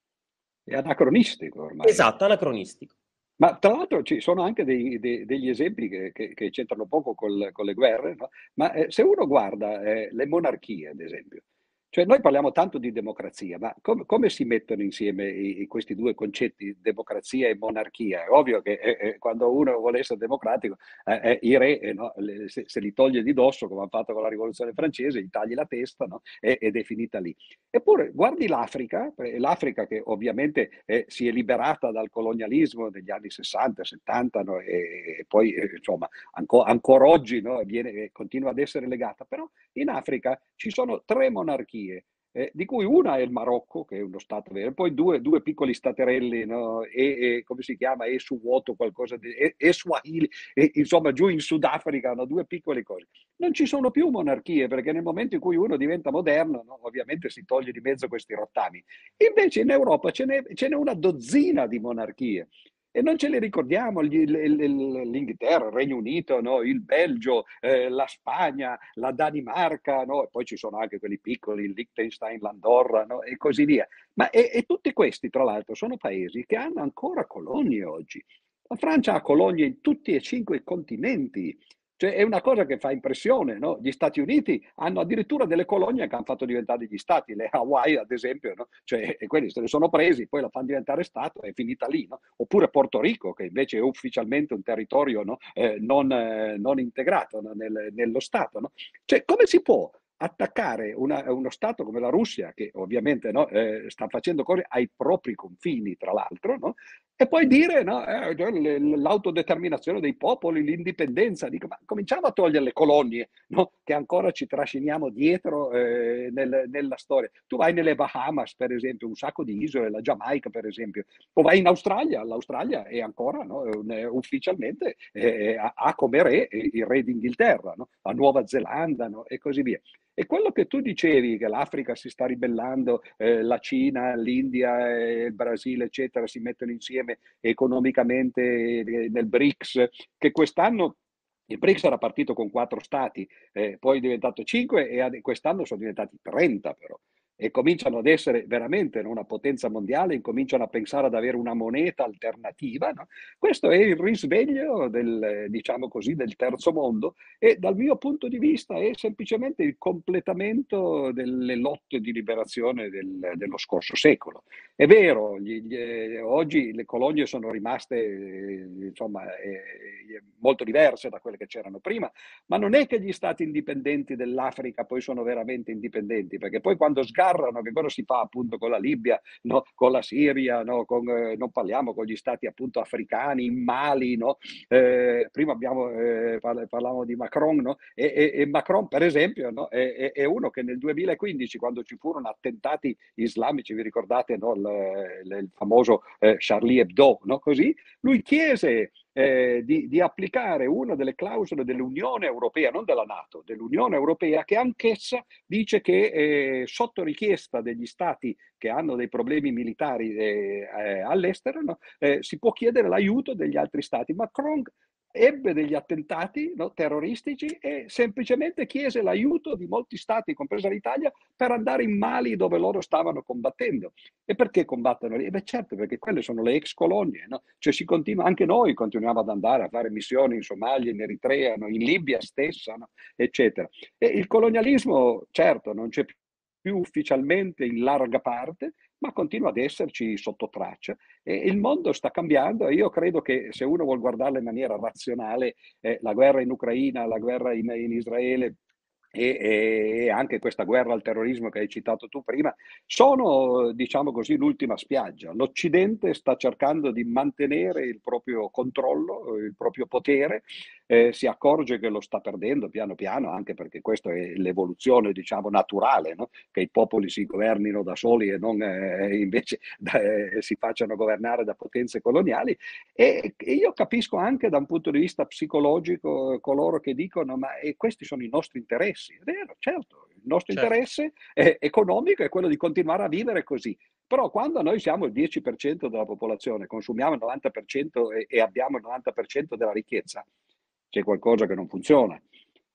È anacronistico ormai. Esatto, anacronistico. Ma tra l'altro ci sono anche dei- dei- degli esempi che, che- che c'entrano poco col- con le guerre, no? Ma eh, se uno guarda eh, le monarchie, ad esempio, Cioè, noi parliamo tanto di democrazia, ma com- come si mettono insieme i- i- questi due concetti, democrazia e monarchia? È ovvio che eh, eh, quando uno vuole essere democratico, eh, eh, i re, eh, no, le- se, se li toglie di dosso, come hanno fatto con la rivoluzione francese, gli tagli la testa, no? E- ed è finita lì. Eppure, guardi l'Africa, eh, l'Africa che ovviamente eh, si è liberata dal colonialismo negli anni sessanta, settanta, no? E, e poi, eh, insomma, anco- ancora oggi, no? Viene- eh, continua ad essere legata, però in Africa ci sono tre monarchie, eh, di cui una è il Marocco, che è uno stato vero, e poi due, due piccoli staterelli, no? E, e come si chiama? Eswato, qualcosa di e, Eswahili, e, insomma, giù in Sudafrica hanno due piccole cose. Non ci sono più monarchie, perché nel momento in cui uno diventa moderno, no? Ovviamente si toglie di mezzo questi rottami. Invece in Europa ce n'è, ce n'è una dozzina di monarchie. E non ce le ricordiamo, gli- l- l- l'Inghilterra, il Regno Unito, no? Il Belgio, eh, la Spagna, la Danimarca, no? E poi ci sono anche quelli piccoli, il Liechtenstein, l'Andorra, no? E così via. Ma e, e tutti questi, tra l'altro, sono paesi che hanno ancora colonie oggi. La Francia ha colonie in tutti e cinque i continenti. Cioè, è una cosa che fa impressione, no? Gli Stati Uniti hanno addirittura delle colonie che hanno fatto diventare degli stati, le Hawaii ad esempio, no? Cioè, e quelli se ne sono presi, poi la fanno diventare stato e è finita lì, no? Oppure Porto Rico, che invece è ufficialmente un territorio, no? Eh, non, eh, non integrato, no? Nel- nello Stato, no? Cioè, come si può attaccare una- uno Stato come la Russia, che ovviamente, no? Eh, sta facendo cose ai propri confini, tra l'altro, no? E poi dire, no, eh, cioè, le- l'autodeterminazione dei popoli, l'indipendenza, dico, ma cominciamo a togliere le colonie, no, che ancora ci trasciniamo dietro eh, nel- nella storia. Tu vai nelle Bahamas, per esempio, un sacco di isole, la Giamaica, per esempio, o vai in Australia, l'Australia è ancora, no, è un- è ufficialmente eh, ha, ha come re il re d'Inghilterra, no, la Nuova Zelanda, no, e così via. E quello che tu dicevi, che l'Africa si sta ribellando, eh, la Cina, l'India, eh, il Brasile, eccetera, si mettono insieme economicamente eh, nel BRICS, che quest'anno il BRICS era partito con quattro stati, eh, poi è diventato cinque e ad- quest'anno sono diventati trenta però. E cominciano ad essere veramente no, una potenza mondiale, incominciano a pensare ad avere una moneta alternativa. No? Questo è il risveglio del, eh, diciamo così, del terzo mondo e dal mio punto di vista è semplicemente il completamento delle lotte di liberazione del- dello scorso secolo. È vero, gli- gli- eh, oggi le colonie sono rimaste eh, insomma, eh, molto diverse da quelle che c'erano prima, ma non è che gli stati indipendenti dell'Africa poi sono veramente indipendenti, perché poi quando sgarrano, che cosa si fa appunto con la Libia, no? Con la Siria, no? Con, eh, non parliamo con gli stati appunto africani, in Mali, no? Eh, prima abbiamo, eh, parla- parlavamo di Macron, no? E, e- e Macron per esempio no? è, è- è uno che nel duemilaquindici, quando ci furono attentati islamici, vi ricordate no? il, il- il famoso eh, Charlie Hebdo, no? Così, lui chiese eh, di, di applicare una delle clausole dell'Unione Europea, non della NATO, dell'Unione Europea, che anch'essa dice che eh, sotto richiesta degli stati che hanno dei problemi militari eh, eh, all'estero, no? Eh, si può chiedere l'aiuto degli altri stati. Macron ebbe degli attentati no, terroristici e semplicemente chiese l'aiuto di molti stati, compresa l'Italia, per andare in Mali dove loro stavano combattendo. E perché combattono lì? E beh, certo, perché quelle sono le ex colonie, no? Cioè si continua, anche noi continuiamo ad andare a fare missioni in Somalia, in Eritrea, no? In Libia stessa, no? Eccetera. E il colonialismo, certo, non c'è più ufficialmente in larga parte, ma continua ad esserci sotto traccia. E il mondo sta cambiando e io credo che se uno vuole guardarla in maniera razionale, eh, la guerra in Ucraina, la guerra in, in Israele e, e anche questa guerra al terrorismo che hai citato tu prima, sono, diciamo così, l'ultima spiaggia. L'Occidente sta cercando di mantenere il proprio controllo, il proprio potere, eh, si accorge che lo sta perdendo piano piano, anche perché questa è l'evoluzione, diciamo, naturale, no? Che i popoli si governino da soli e non eh, invece da, eh, si facciano governare da potenze coloniali. E, e io capisco anche da un punto di vista psicologico coloro che dicono ma eh, questi sono i nostri interessi. È vero, certo, il nostro Certo. interesse è economico è quello di continuare a vivere così. Però quando noi siamo il dieci per cento della popolazione, consumiamo il novanta per cento e, e abbiamo il novanta per cento della ricchezza, c'è qualcosa che non funziona.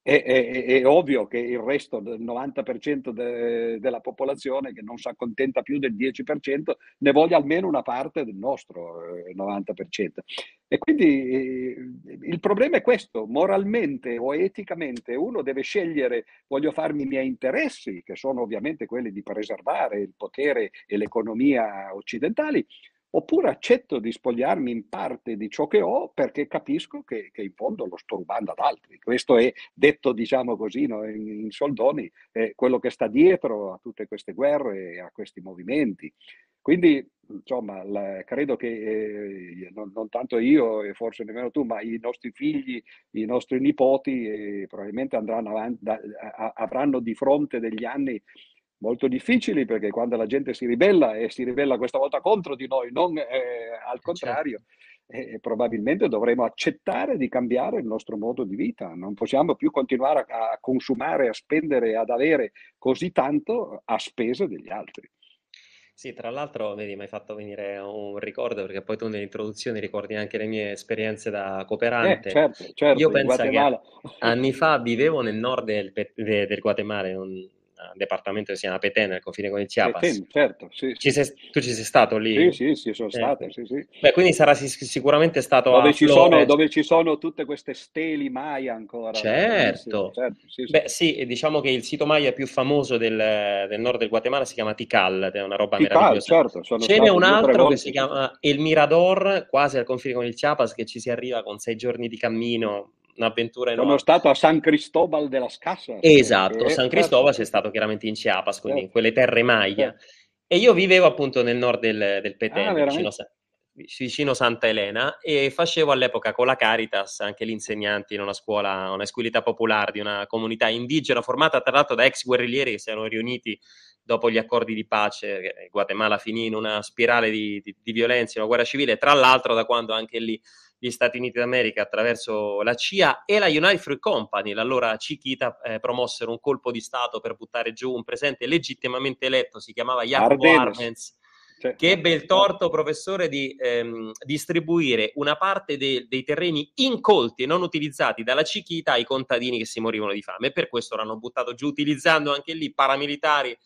è, è- è ovvio che il resto del novanta per cento de- della popolazione che non si accontenta più del dieci per cento ne voglia almeno una parte del nostro eh, novanta per cento. E quindi eh, il problema è questo: moralmente o eticamente uno deve scegliere: voglio farmi i miei interessi, che sono ovviamente quelli di preservare il potere e l'economia occidentali, oppure accetto di spogliarmi in parte di ciò che ho perché capisco che, che in fondo lo sto rubando ad altri. Questo è, detto diciamo così, no, in, in soldoni, è quello che sta dietro a tutte queste guerre e a questi movimenti. Quindi, insomma, la- credo che eh, non, non tanto io e forse nemmeno tu, ma i nostri figli, i nostri nipoti eh, probabilmente andranno avanti, da- a- avranno di fronte degli anni molto difficili, perché quando la gente si ribella, e si ribella questa volta contro di noi, non eh, al Eh, certo. contrario, eh, probabilmente dovremo accettare di cambiare il nostro modo di vita. Non possiamo più continuare a, a consumare, a spendere, ad avere così tanto a spese degli altri. Sì, tra l'altro, vedi, mi hai fatto venire un ricordo perché poi tu nell'introduzione ricordi anche le mie esperienze da Eh, cooperante. certo, Io certo, in penso che Guatemala. anni fa vivevo nel nord del, Pe- de- del Guatemala, in un departamento che si chiama Petén, al confine con il Chiapas. Petén, certo, sì, Ci sì. sei- tu ci sei stato lì? Sì, sì, sì, sono Eh, stato, sì, sì. beh, quindi sarà sic- sicuramente stato a Dove ci sono, Flores. dove ci sono tutte queste steli Maya ancora, no? Bellissime, Certo. certo, sì, sì. Beh, sì, e diciamo che il sito Maya più famoso del, del nord del Guatemala si chiama Tikal, ed è una roba Tikal, meravigliosa. certo, sono Ce n'è stato un due o tre altro che si volte, sì, sì. chiama El Mirador, quasi al confine con il Chiapas, che ci si arriva con sei giorni di cammino, un'avventura Sono enorme. stato a San Cristobal de las Casas, eh, che Esatto, è, San certo, Cristóbal c'è sì, sì, stato chiaramente in Chiapas, quindi in certo, quelle terre Maya. certo. E io vivevo appunto nel nord del, del Ah, Petén, vicino, veramente? Sa- vicino Santa Elena, e facevo all'epoca con la Caritas anche l'insegnante in una scuola, una scuolita popolare di una comunità indigena formata tra l'altro da ex guerriglieri che si erano riuniti dopo gli accordi di pace. Che il Guatemala finì in una spirale di, di, di violenza, una guerra civile, tra l'altro da quando anche lì gli Stati Uniti d'America attraverso la C I A e la United Fruit Company, l'allora Chiquita, eh, promossero un colpo di Stato per buttare giù un presidente legittimamente eletto, si chiamava Jacobo Ardenes, Arbenz, Cer- che ebbe il certo. torto, professore, di ehm, distribuire una parte de- dei terreni incolti e non utilizzati dalla Chiquita ai contadini che si morivano di fame, e per questo l'hanno buttato giù utilizzando anche lì paramilitari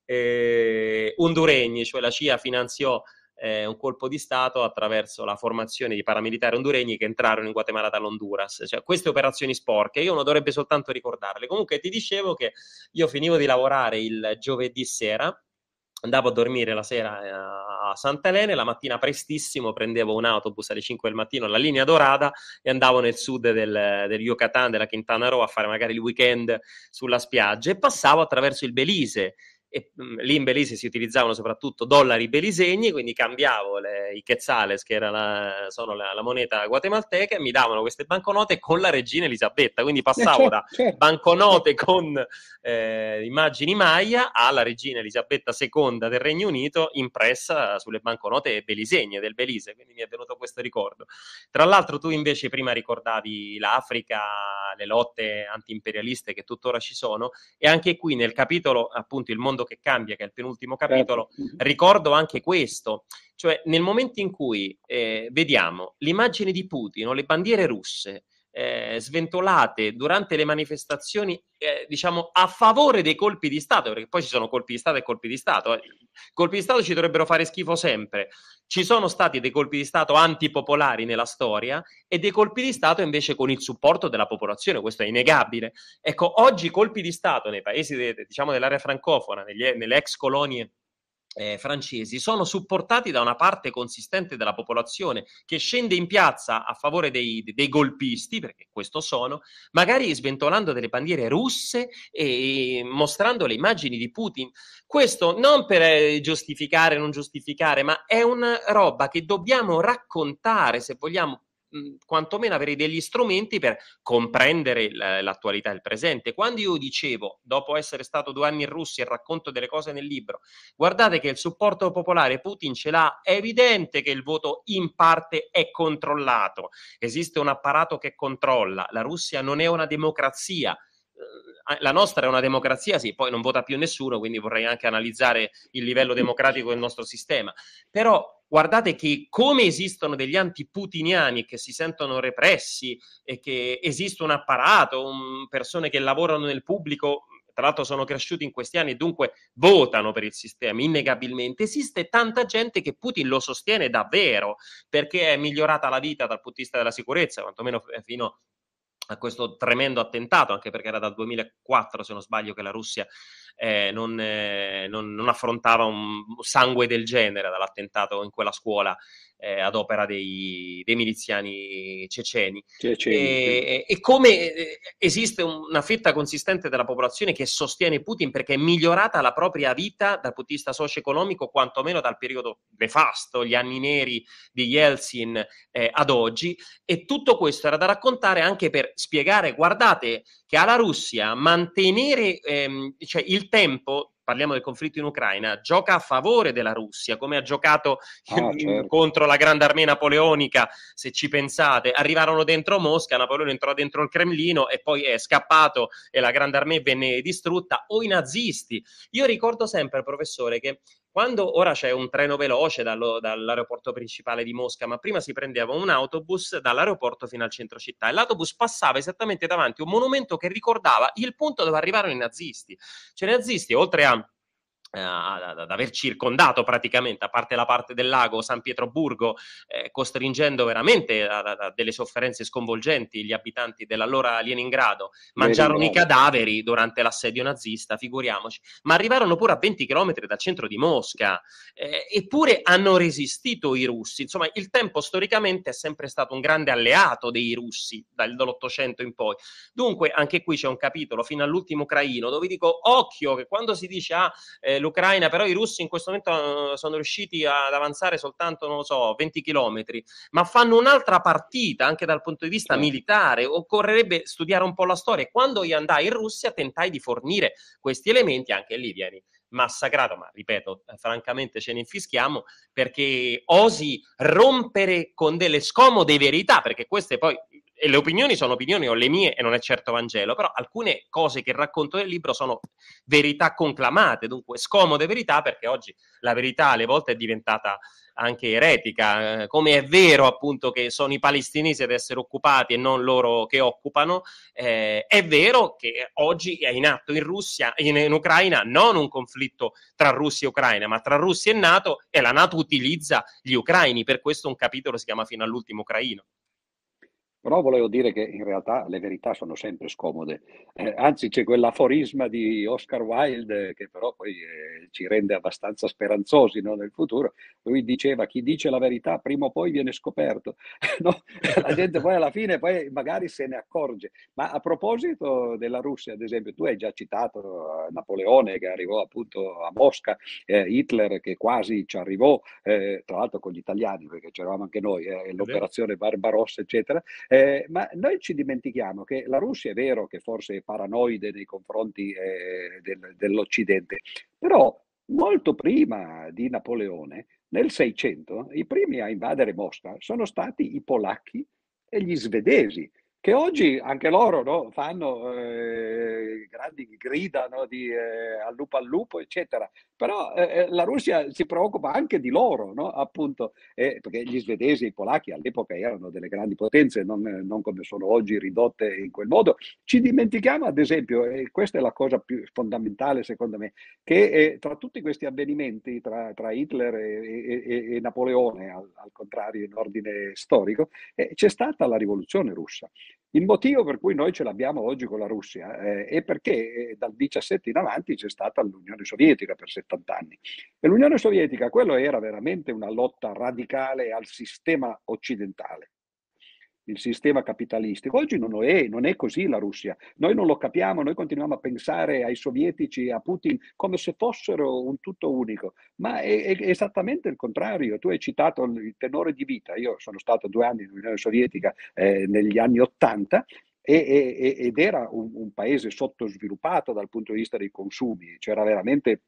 eh, honduregni, cioè la C I A finanziò eh, un colpo di Stato attraverso la formazione di paramilitari honduregni che entrarono in Guatemala dall'Honduras. Cioè, queste operazioni sporche, io uno dovrebbe soltanto ricordarle. Comunque ti dicevo che io finivo di lavorare il giovedì sera, andavo a dormire la sera eh, a Santa Elena, e la mattina prestissimo prendevo un autobus alle cinque del mattino, la linea dorata, e andavo nel sud del, del Yucatan, della Quintana Roo, a fare magari il weekend sulla spiaggia, e passavo attraverso il Belize, e mh, lì in Belize si utilizzavano soprattutto dollari belisegni, quindi cambiavo le, i quetzales, che era la, sono la, la moneta guatemalteca, e mi davano queste banconote con la regina Elisabetta, quindi Eh, passavo da certo, certo, banconote certo. con eh, immagini Maya alla regina Elisabetta seconda del Regno Unito impressa sulle banconote belisegne del Belize, quindi mi è venuto questo ricordo. Tra l'altro tu invece prima ricordavi l'Africa, le lotte anti-imperialiste che tuttora ci sono, e anche qui nel capitolo, appunto, Il mondo che cambia, che è il penultimo Certo. capitolo, Mhm. ricordo anche questo, cioè nel momento in cui eh, vediamo l'immagine di Putin o le bandiere russe eh, sventolate durante le manifestazioni, eh, diciamo, a favore dei colpi di Stato, perché poi ci sono colpi di Stato e colpi di Stato. Eh. Colpi di Stato ci dovrebbero fare schifo sempre. Ci sono stati dei colpi di Stato antipopolari nella storia e dei colpi di Stato invece con il supporto della popolazione, questo è innegabile. Ecco, oggi colpi di Stato nei paesi de, diciamo, dell'area francofona, negli, nelle ex colonie eh, francesi, sono supportati da una parte consistente della popolazione che scende in piazza a favore dei, dei golpisti, perché questo sono, magari sventolando delle bandiere russe e mostrando le immagini di Putin. Questo non per giustificare o non giustificare, ma è una roba che dobbiamo raccontare se vogliamo mh, quantomeno avere degli strumenti per comprendere l'attualità e il presente. Quando io dicevo, dopo essere stato due anni in Russia e racconto delle cose nel libro, guardate che il supporto popolare Putin ce l'ha, è evidente che il voto in parte è controllato, esiste un apparato che controlla, la Russia non è una democrazia, la nostra è una democrazia, sì, poi non vota più nessuno, quindi vorrei anche analizzare il livello democratico del nostro sistema, però guardate che come esistono degli antiputiniani che si sentono repressi e che esiste un apparato, un, persone che lavorano nel pubblico, tra l'altro sono cresciuti in questi anni e dunque votano per il sistema innegabilmente, esiste tanta gente che Putin lo sostiene davvero, perché è migliorata la vita dal punto di vista della sicurezza, quantomeno fino a questo tremendo attentato, anche perché era dal duemilaquattro, se non sbaglio, che la Russia eh, non, eh, non, non affrontava un sangue del genere dall'attentato in quella scuola eh, ad opera dei, dei miliziani ceceni. Ceceni, sì. E, e come eh, esiste una fetta consistente della popolazione che sostiene Putin perché è migliorata la propria vita dal punto di vista socio-economico, quantomeno dal periodo nefasto, gli anni neri di Yeltsin eh, ad oggi, e tutto questo era da raccontare anche per spiegare, guardate, che alla Russia mantenere ehm, cioè il tempo, parliamo del conflitto in Ucraina, gioca a favore della Russia, come ha giocato Ah, certo. contro la Grande Armée napoleonica, se ci pensate. Arrivarono dentro Mosca, Napoleone entrò dentro il Cremlino e poi è scappato e la Grande Armée venne distrutta, o i nazisti. Io ricordo sempre, professore, che quando ora c'è un treno veloce dallo, dall'aeroporto principale di Mosca, ma prima si prendeva un autobus dall'aeroporto fino al centro città e l'autobus passava esattamente davanti a un monumento che ricordava il punto dove arrivarono i nazisti. Cioè i nazisti, oltre a ad, ad aver circondato praticamente, a parte la parte del lago San Pietroburgo, eh, costringendo veramente a, a, a delle sofferenze sconvolgenti gli abitanti dell'allora Leningrado, mangiarono i cadaveri durante l'assedio nazista, figuriamoci, ma arrivarono pure a venti chilometri dal centro di Mosca, eh, eppure hanno resistito i russi. Insomma, il tempo storicamente è sempre stato un grande alleato dei russi dall'Ottocento in poi. Dunque anche qui c'è un capitolo fino all'ultimo ucraino dove dico occhio che quando si dice ah eh, l'Ucraina, però i russi in questo momento sono riusciti ad avanzare soltanto, non lo so, venti chilometri, ma fanno un'altra partita anche dal punto di vista Certo. militare. Occorrerebbe studiare un po' la storia. Quando io andai in Russia tentai di fornire questi elementi, anche lì vieni massacrato, ma ripeto, francamente ce ne infischiamo, perché osi rompere con delle scomode verità, perché queste poi, e le opinioni sono opinioni, o le mie, e non è certo Vangelo, però alcune cose che racconto nel libro sono verità conclamate, dunque scomode verità, perché oggi la verità alle volte è diventata anche eretica, come è vero appunto che sono i palestinesi ad essere occupati e non loro che occupano, eh, è vero che oggi è in atto in Russia, in, in Ucraina, non un conflitto tra Russia e Ucraina, ma tra Russia e NATO, e la NATO utilizza gli ucraini, per questo un capitolo si chiama Fino all'ultimo ucraino. Però volevo dire che in realtà le verità sono sempre scomode. Eh, anzi, c'è quell'aforisma di Oscar Wilde che però poi eh, ci rende abbastanza speranzosi, no, nel futuro. Lui diceva: chi dice la verità prima o poi viene scoperto. No? La gente poi alla fine poi magari se ne accorge. Ma a proposito della Russia, ad esempio, tu hai già citato Napoleone che arrivò appunto a Mosca, eh, Hitler che quasi ci arrivò, eh, tra l'altro con gli italiani, perché c'eravamo anche noi, eh, l'operazione Barbarossa, eccetera. Eh, ma noi ci dimentichiamo che la Russia è vero che forse è paranoide nei confronti eh, del, dell'Occidente, però molto prima di Napoleone, nel Seicento, i primi a invadere Mosca sono stati i polacchi e gli svedesi, che oggi anche loro, no, fanno eh, grandi grida, no, di eh, al lupo al lupo, eccetera. Però eh, la Russia si preoccupa anche di loro, no? Appunto, eh, perché gli svedesi e i polacchi all'epoca erano delle grandi potenze, non, non come sono oggi ridotte in quel modo. Ci dimentichiamo, ad esempio, e questa è la cosa più fondamentale secondo me, che eh, tra tutti questi avvenimenti, tra, tra Hitler e, e, e Napoleone, al, al, contrario in ordine storico, eh, c'è stata la rivoluzione russa. Il motivo per cui noi ce l'abbiamo oggi con la Russia eh, è perché eh, dal diciassette in avanti c'è stata l'Unione Sovietica per settanta anni. E l'Unione Sovietica, quello era veramente una lotta radicale al sistema occidentale, il sistema capitalistico. Oggi non è, non è così la Russia. Noi non lo capiamo, noi continuiamo a pensare ai sovietici, a Putin, come se fossero un tutto unico. Ma è, è esattamente il contrario. Tu hai citato il tenore di vita. Io sono stato due anni in Unione Sovietica eh, negli anni Ottanta. E, e, ed era un, un paese sottosviluppato dal punto di vista dei consumi, c'era veramente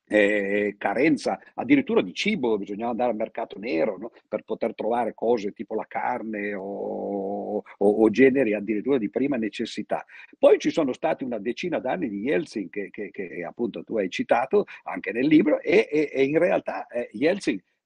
eh, carenza addirittura di cibo, bisognava andare al mercato nero, no? Per poter trovare cose tipo la carne o, o, o generi addirittura di prima necessità. Poi ci sono stati una decina d'anni di Yeltsin che, che, che appunto tu hai citato anche nel libro e, e, e in realtà eh, Yeltsin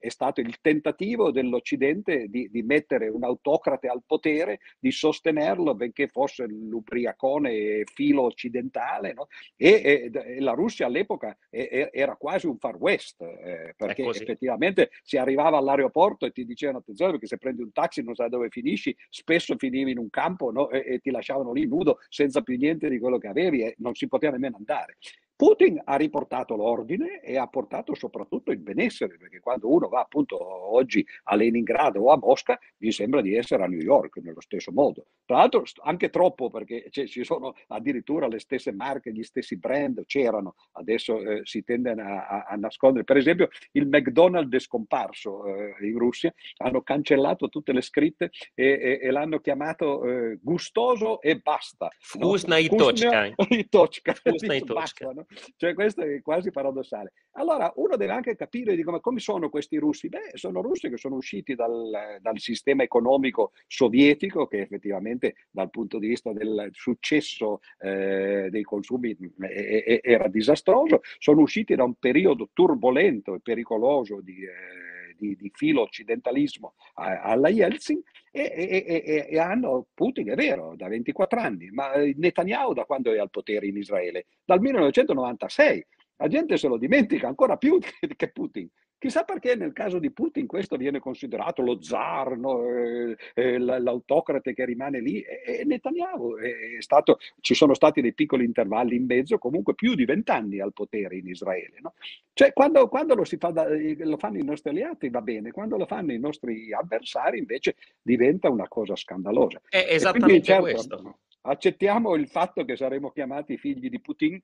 è stato il tentativo dell'Occidente di, di mettere un autocrate al potere, di sostenerlo benché fosse l'ubriacone filo occidentale, no? e, e, e la Russia all'epoca e, e, era quasi un far west, eh, perché effettivamente si arrivava all'aeroporto e ti dicevano attenzione perché se prendi un taxi non sai dove finisci, spesso finivi in un campo, no? e, e ti lasciavano lì nudo senza più niente di quello che avevi e non si poteva nemmeno andare. Putin ha riportato l'ordine e ha portato soprattutto il benessere, perché quando uno va appunto oggi a Leningrado o a Mosca, mi sembra di essere a New York nello stesso modo. Tra l'altro anche troppo, perché ci sono addirittura le stesse marche, gli stessi brand, c'erano, adesso eh, si tende a, a, a nascondere. Per esempio il McDonald's è scomparso eh, in Russia, hanno cancellato tutte le scritte e, e, e l'hanno chiamato eh, gustoso e basta. Вкусно и точка. Вкусно и точка. No? Cioè questo è quasi paradossale. Allora uno deve anche capire di come, come sono questi russi. Beh, sono russi che sono usciti dal, dal sistema economico sovietico, che effettivamente dal punto di vista del successo eh, dei consumi eh, eh, era disastroso, sono usciti da un periodo turbolento e pericoloso di, eh, di, di filo occidentalismo a, alla Yeltsin e, e, e, e hanno Putin, è vero, da ventiquattro anni, ma Netanyahu da quando è al potere in Israele? Dal millenovecentonovantasei. La gente se lo dimentica ancora più che Putin. Chissà perché nel caso di Putin questo viene considerato lo zar, no? eh, eh, l'autocrate che rimane lì. E, e Netanyahu è stato, ci sono stati dei piccoli intervalli in mezzo, comunque più di vent'anni al potere in Israele. No? Cioè quando, quando lo, si fa da, lo fanno i nostri alleati va bene, quando lo fanno i nostri avversari invece diventa una cosa scandalosa. È esattamente quindi, certo, questo. Accettiamo il fatto che saremo chiamati figli di Putin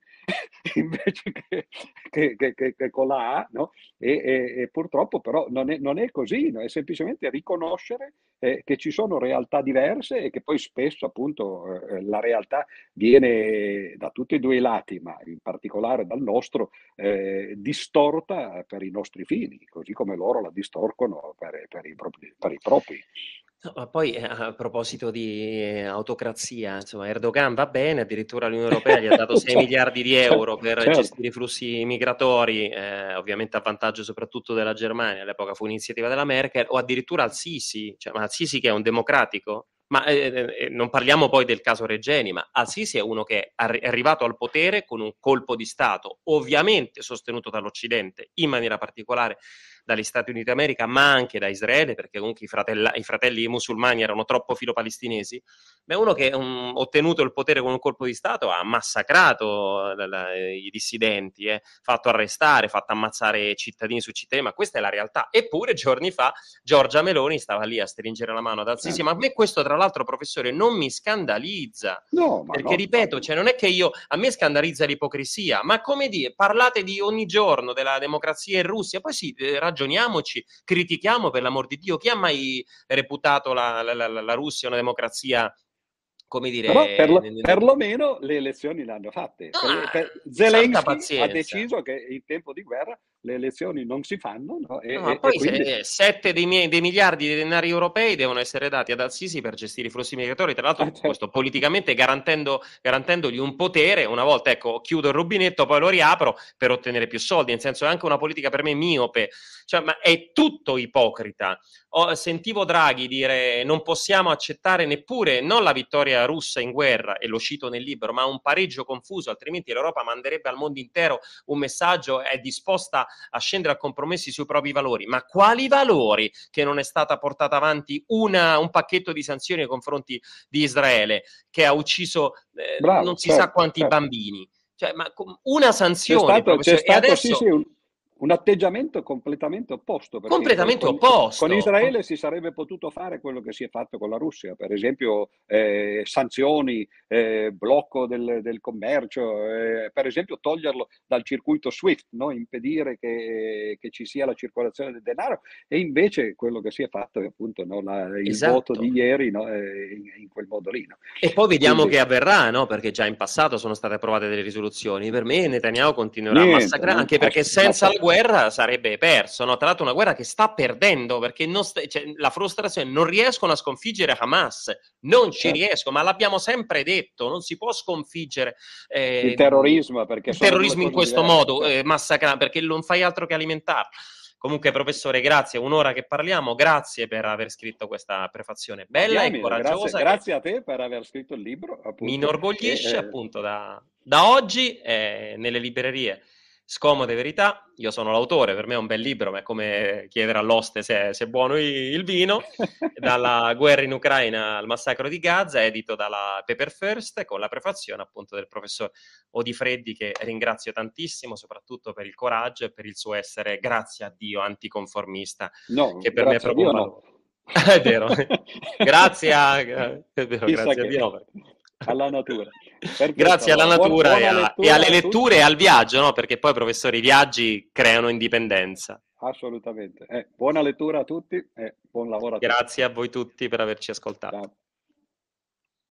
invece che, che, che, che, che con la A, no? e, e, e purtroppo però non è, non è così, no? È semplicemente riconoscere eh, che ci sono realtà diverse e che poi spesso appunto eh, la realtà viene da tutti e due i lati, ma in particolare dal nostro, eh, distorta per i nostri fini, così come loro la distorcono per, per, i, propri, per i propri. No, ma poi eh, a proposito di eh, autocrazia, insomma, Erdogan va bene, addirittura l'Unione Europea gli ha dato sei miliardi di euro per certo. gestire i flussi migratori, eh, ovviamente a vantaggio soprattutto della Germania, all'epoca fu iniziativa della Merkel, o addirittura al Sisi, cioè, ma al Sisi che è un democratico? Ma eh, eh, non parliamo poi del caso Regeni, ma al-Sisi è uno che è arrivato al potere con un colpo di Stato, ovviamente sostenuto dall'Occidente, in maniera particolare dagli Stati Uniti d'America, ma anche da Israele, perché comunque i, fratella, i fratelli musulmani erano troppo filo-palestinesi. Ma è uno che, um, ottenuto il potere con un colpo di Stato, ha massacrato la, la, i dissidenti, eh, fatto arrestare, fatto ammazzare cittadini su cittadini, ma questa è la realtà. Eppure giorni fa Giorgia Meloni stava lì a stringere la mano ad al-Sisi, eh. ma a me questo tra l'altro, professore, non mi scandalizza, no, ma perché no, ripeto, no. Cioè, non è che io, a me scandalizza l'ipocrisia, ma come dire, parlate di ogni giorno della democrazia in Russia, poi sì, eh, ragioniamoci, critichiamo per l'amor di Dio, chi ha mai reputato la, la, la, la Russia una democrazia, come dire... Però per lo, perlomeno le elezioni le hanno fatte. Ah, per, per Zelensky ha deciso che in tempo di guerra le elezioni non si fanno. No? E, no, ma e, poi e quindi... se, sette dei, miei, dei miliardi di denari europei devono essere dati ad al-Sisi per gestire i flussi migratori, tra l'altro ah, certo. questo politicamente garantendo, garantendogli un potere, una volta ecco chiudo il rubinetto poi lo riapro per ottenere più soldi, nel senso è anche una politica per me miope, cioè, ma è tutto ipocrita. Oh, sentivo Draghi dire non possiamo accettare neppure non la vittoria russa in guerra, e lo cito nel libro, ma un pareggio confuso, altrimenti l'Europa manderebbe al mondo intero un messaggio, è disposta a scendere a compromessi sui propri valori. Ma quali valori? Che non è stata portata avanti una, un pacchetto di sanzioni nei confronti di Israele che ha ucciso eh, Bravo, non si certo, sa quanti certo. bambini, cioè, ma una sanzione, c'è stato, c'è stato e adesso sì, sì, un, un atteggiamento completamente opposto, perché completamente con, opposto con Israele si sarebbe potuto fare quello che si è fatto con la Russia, per esempio eh, sanzioni, eh, blocco del, del commercio, eh, per esempio toglierlo dal circuito SWIFT, no? Impedire che, che ci sia la circolazione del denaro, e invece quello che si è fatto è appunto no, la, il esatto. voto di ieri no, in, in quel modo lì. No? E poi vediamo Quindi, che avverrà, no? Perché già in passato sono state approvate delle risoluzioni. Per me Netanyahu continuerà niente, a massacrare, anche perché senza la guerra sarebbe perso, no? Tra l'altro una guerra che sta perdendo, perché non sta, cioè, la frustrazione, non riescono a sconfiggere Hamas, non ci certo. riescono, ma l'abbiamo sempre detto, non si può sconfiggere eh, il terrorismo, perché il terrorismo in questo diverse, modo, certo. eh, massacrare, perché non fai altro che alimentarlo. Comunque, professore, grazie, un'ora che parliamo, grazie per aver scritto questa prefazione bella e Diamine, grazie, coraggiosa che grazie a te per aver scritto il libro, mi appunto. E, inorgoglisce eh, appunto da, da oggi eh, nelle librerie Scomode Verità. Io sono l'autore, per me è un bel libro, ma è come chiedere all'oste se, se è buono il vino. Dalla guerra in Ucraina al massacro di Gaza, edito dalla Paper First, con la prefazione appunto del professor Odifreddi, che ringrazio tantissimo, soprattutto per il coraggio e per il suo essere, grazie a Dio, anticonformista, No, che per me è grazie a proprio un Dio no. valore. È vero, grazie a, è vero, Chissà grazie a che, Dio. alla natura. Perfetto, Grazie alla allora, buona, natura e, buona a- e alle lettura a letture e tutti. al viaggio, no? Perché poi, professori, i viaggi creano indipendenza. Assolutamente. Eh, buona lettura a tutti e buon lavoro a tutti. Grazie a voi tutti per averci ascoltato. Ciao.